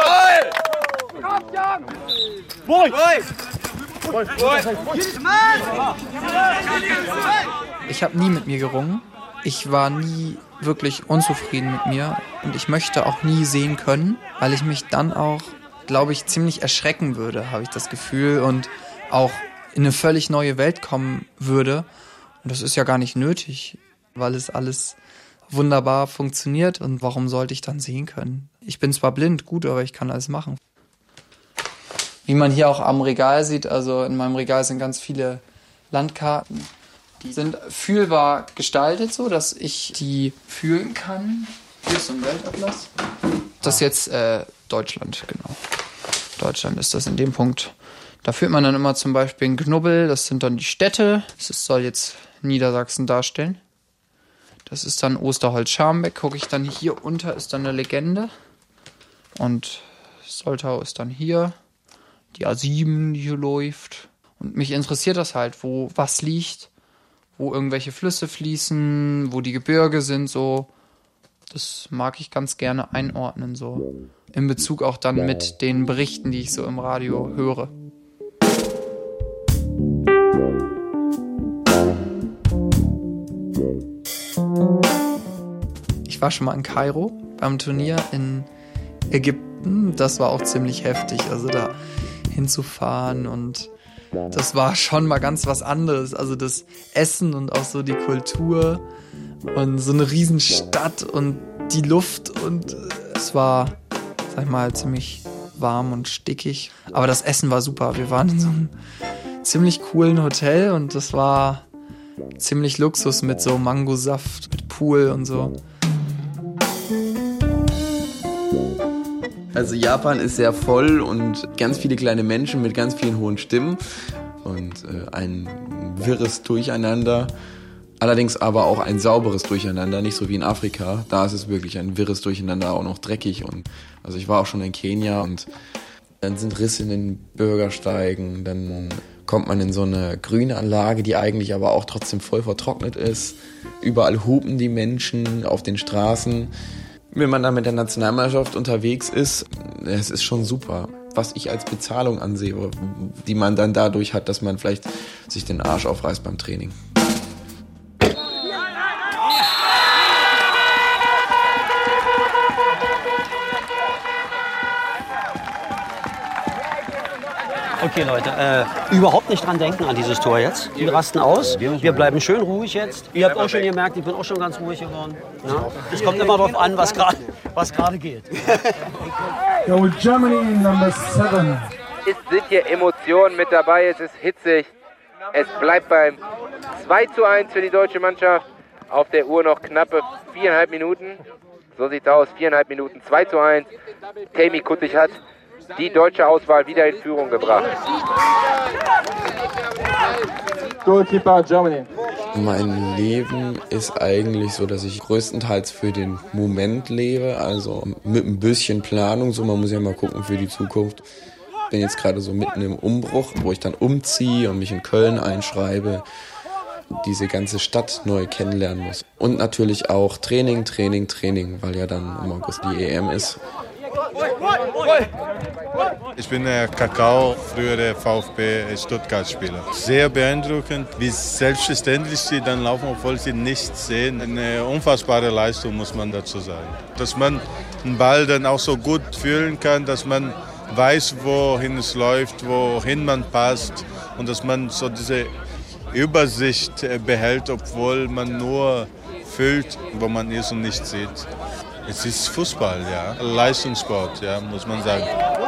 Speaker 2: Ich habe nie mit mir gerungen. Ich war nie wirklich unzufrieden mit mir und ich möchte auch nie sehen können, weil ich mich dann auch, glaube ich, ziemlich erschrecken würde, habe ich das Gefühl, und auch in eine völlig neue Welt kommen würde. Und das ist ja gar nicht nötig, weil es alles wunderbar funktioniert und warum sollte ich dann sehen können? Ich bin zwar blind, gut, aber ich kann alles machen. Wie man hier auch am Regal sieht, also in meinem Regal sind ganz viele Landkarten. Die sind fühlbar gestaltet, so dass ich die fühlen kann. Hier ist so ein Weltatlas. Das ist jetzt Deutschland, genau. Deutschland ist das in dem Punkt. Da fühlt man dann immer zum Beispiel einen Knubbel, das sind dann die Städte. Das soll jetzt Niedersachsen darstellen. Das ist dann Osterholz-Scharmbeck. Gucke ich dann hier unter, ist dann eine Legende. Und Soltau ist dann hier. Die A7, die hier läuft. Und mich interessiert das halt, wo was liegt, wo irgendwelche Flüsse fließen, wo die Gebirge sind, so. Das mag ich ganz gerne einordnen, so. In Bezug auch dann mit den Berichten, die ich so im Radio höre. Ich war schon mal in Kairo beim Turnier in Ägypten. Das war auch ziemlich heftig, also da hinzufahren, und das war schon mal ganz was anderes. Also das Essen und auch so die Kultur und so eine Riesenstadt und die Luft, und es war, sag ich mal, ziemlich warm und stickig. Aber das Essen war super. Wir waren in so einem ziemlich coolen Hotel und das war ziemlich Luxus mit so Mangosaft, mit Pool und so.
Speaker 4: Also Japan ist sehr voll und ganz viele kleine Menschen mit ganz vielen hohen Stimmen und ein wirres Durcheinander. Allerdings aber auch ein sauberes Durcheinander, nicht so wie in Afrika. Da ist es wirklich ein wirres Durcheinander, auch noch dreckig. Und also ich war auch schon in Kenia und dann sind Risse in den Bürgersteigen, dann kommt man in so eine Grünanlage, die eigentlich aber auch trotzdem voll vertrocknet ist. Überall hupen die Menschen auf den Straßen. Wenn man da mit der Nationalmannschaft unterwegs ist, es ist schon super. Was ich als Bezahlung ansehe, die man dann dadurch hat, dass man vielleicht sich den Arsch aufreißt beim Training.
Speaker 20: Okay, Leute, überhaupt nicht dran denken an dieses Tor jetzt. Die rasten aus. Wir bleiben schön ruhig jetzt. Ihr habt auch schon gemerkt, ich bin auch schon ganz ruhig geworden. Ja? Es kommt immer darauf an, was gerade geht.
Speaker 24: Go Germany, number 7.
Speaker 5: Es sind hier Emotionen mit dabei, es ist hitzig. Es bleibt beim 2:1 für die deutsche Mannschaft. Auf der Uhr noch knappe 4,5 Minuten. So sieht's aus, 4,5 Minuten, 2:1. Tammy Kuttig hat die deutsche Auswahl wieder in Führung gebracht.
Speaker 3: Goalkeeper Germany.
Speaker 4: Mein Leben ist eigentlich so, dass ich größtenteils für den Moment lebe, also mit ein bisschen Planung, so man muss ja mal gucken für die Zukunft. Ich bin jetzt gerade so mitten im Umbruch, wo ich dann umziehe und mich in Köln einschreibe, diese ganze Stadt neu kennenlernen muss. Und natürlich auch Training, weil ja dann im August die EM ist.
Speaker 6: Ich bin der Kakao, früher der VfB Stuttgart-Spieler. Sehr beeindruckend, wie selbstverständlich sie dann laufen, obwohl sie nichts sehen. Eine unfassbare Leistung, muss man dazu sagen. Dass man einen Ball dann auch so gut fühlen kann, dass man weiß, wohin es läuft, wohin man passt und dass man so diese Übersicht behält, obwohl man nur fühlt, wo man ist und nicht sieht. Es ist Fußball, ja. Leistungssport, ja, muss man sagen.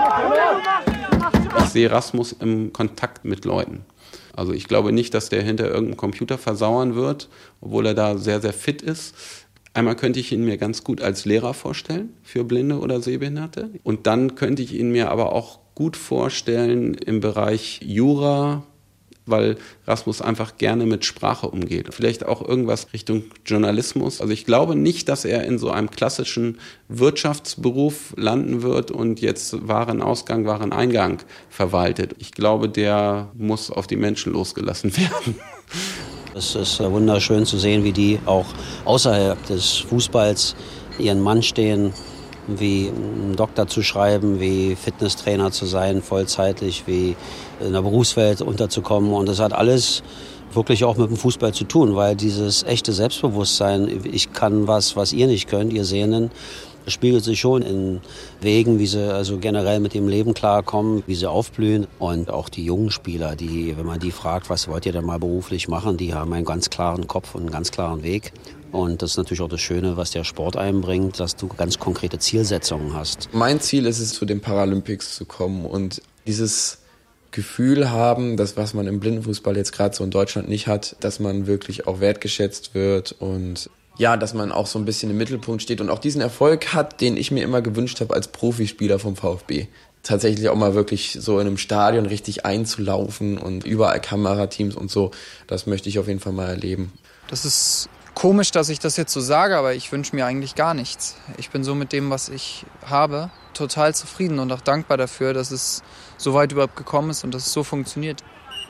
Speaker 17: Ich sehe Rasmus im Kontakt mit Leuten. Also ich glaube nicht, dass der hinter irgendeinem Computer versauern wird, obwohl er da sehr, sehr fit ist. Einmal könnte ich ihn mir ganz gut als Lehrer vorstellen für Blinde oder Sehbehinderte. Und dann könnte ich ihn mir aber auch gut vorstellen im Bereich Jura, weil Rasmus einfach gerne mit Sprache umgeht. Vielleicht auch irgendwas Richtung Journalismus. Also ich glaube nicht, dass er in so einem klassischen Wirtschaftsberuf landen wird und jetzt Warenausgang, Wareneingang verwaltet. Ich glaube, der muss auf die Menschen losgelassen werden.
Speaker 8: Es ist wunderschön zu sehen, wie die auch außerhalb des Fußballs ihren Mann stehen, wie einen Doktor zu schreiben, wie Fitnesstrainer zu sein, vollzeitlich, wie in der Berufswelt unterzukommen. Und das hat alles wirklich auch mit dem Fußball zu tun, weil dieses echte Selbstbewusstsein, ich kann was ihr nicht könnt, ihr Sehenden, das spiegelt sich schon in Wegen, wie sie also generell mit dem Leben klarkommen, wie sie aufblühen. Und auch die jungen Spieler, die, wenn man die fragt, was wollt ihr denn mal beruflich machen, die haben einen ganz klaren Kopf und einen ganz klaren Weg. Und das ist natürlich auch das Schöne, was der Sport einbringt, dass du ganz konkrete Zielsetzungen hast.
Speaker 4: Mein Ziel ist es, zu den Paralympics zu kommen und dieses Gefühl haben, das, was man im Blindenfußball jetzt gerade so in Deutschland nicht hat, dass man wirklich auch wertgeschätzt wird und ja, dass man auch so ein bisschen im Mittelpunkt steht und auch diesen Erfolg hat, den ich mir immer gewünscht habe als Profispieler vom VfB. Tatsächlich auch mal wirklich so in einem Stadion richtig einzulaufen und überall Kamerateams und so, das möchte ich auf jeden Fall mal erleben.
Speaker 2: Das ist komisch, dass ich das jetzt so sage, aber ich wünsche mir eigentlich gar nichts. Ich bin so mit dem, was ich habe, total zufrieden und auch dankbar dafür, dass es so weit überhaupt gekommen ist und dass es so funktioniert.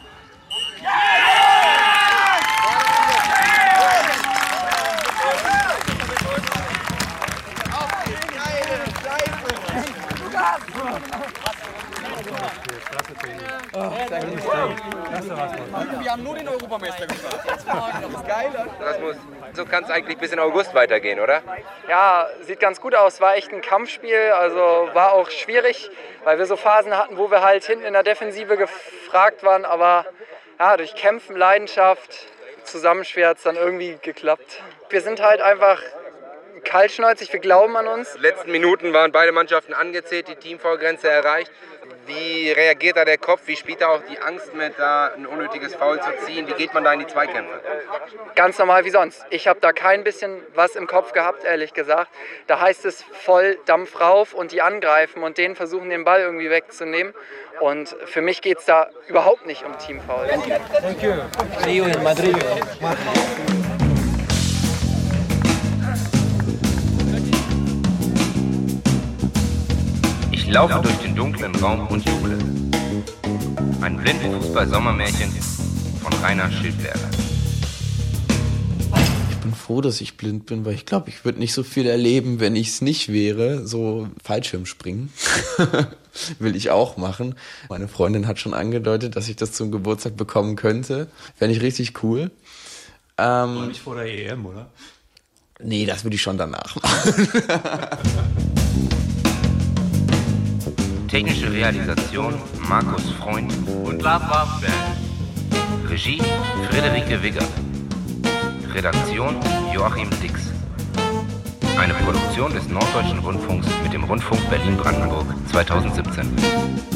Speaker 3: Wir haben nur den Europameister gefragt. Das ist geil.
Speaker 5: Rasmus, so kann es eigentlich bis in August weitergehen, oder?
Speaker 11: Ja, sieht ganz gut aus. War echt ein Kampfspiel. Also war auch schwierig, weil wir so Phasen hatten, wo wir halt hinten in der Defensive gefragt waren. Aber ja, durch Kämpfen, Leidenschaft, Zusammenspiel hat es dann irgendwie geklappt. Wir sind halt einfach kaltschnäuzig, wir glauben an uns.
Speaker 5: Die letzten Minuten waren beide Mannschaften angezählt, die Teamfoulgrenze erreicht. Wie reagiert da der Kopf? Wie spielt da auch die Angst mit, da ein unnötiges Foul zu ziehen? Wie geht man da in die Zweikämpfe?
Speaker 11: Ganz normal wie sonst. Ich habe da kein bisschen was im Kopf gehabt, ehrlich gesagt. Da heißt es voll Dampf rauf und die angreifen und denen versuchen, den Ball irgendwie wegzunehmen. Und für mich geht es da überhaupt nicht um Teamfoul.
Speaker 7: Thank you. See you in Madrid.
Speaker 5: Ich laufe durch den dunklen Raum und jubele. Ein Blindenfußball-Sommermärchen von Rainer Schildberger.
Speaker 4: Ich bin froh, dass ich blind bin, weil ich glaube, ich würde nicht so viel erleben, wenn ich es nicht wäre. So Fallschirmspringen will ich auch machen. Meine Freundin hat schon angedeutet, dass ich das zum Geburtstag bekommen könnte. Fände ich richtig cool.
Speaker 13: Aber nicht vor der EM, oder?
Speaker 4: Nee, das würde ich schon danach machen.
Speaker 5: Technische Realisation Markus Freund und Lars Warsberg. Regie Friederike Wigger. Redaktion Joachim Dix. Eine Produktion des Norddeutschen Rundfunks mit dem Rundfunk Berlin-Brandenburg 2017.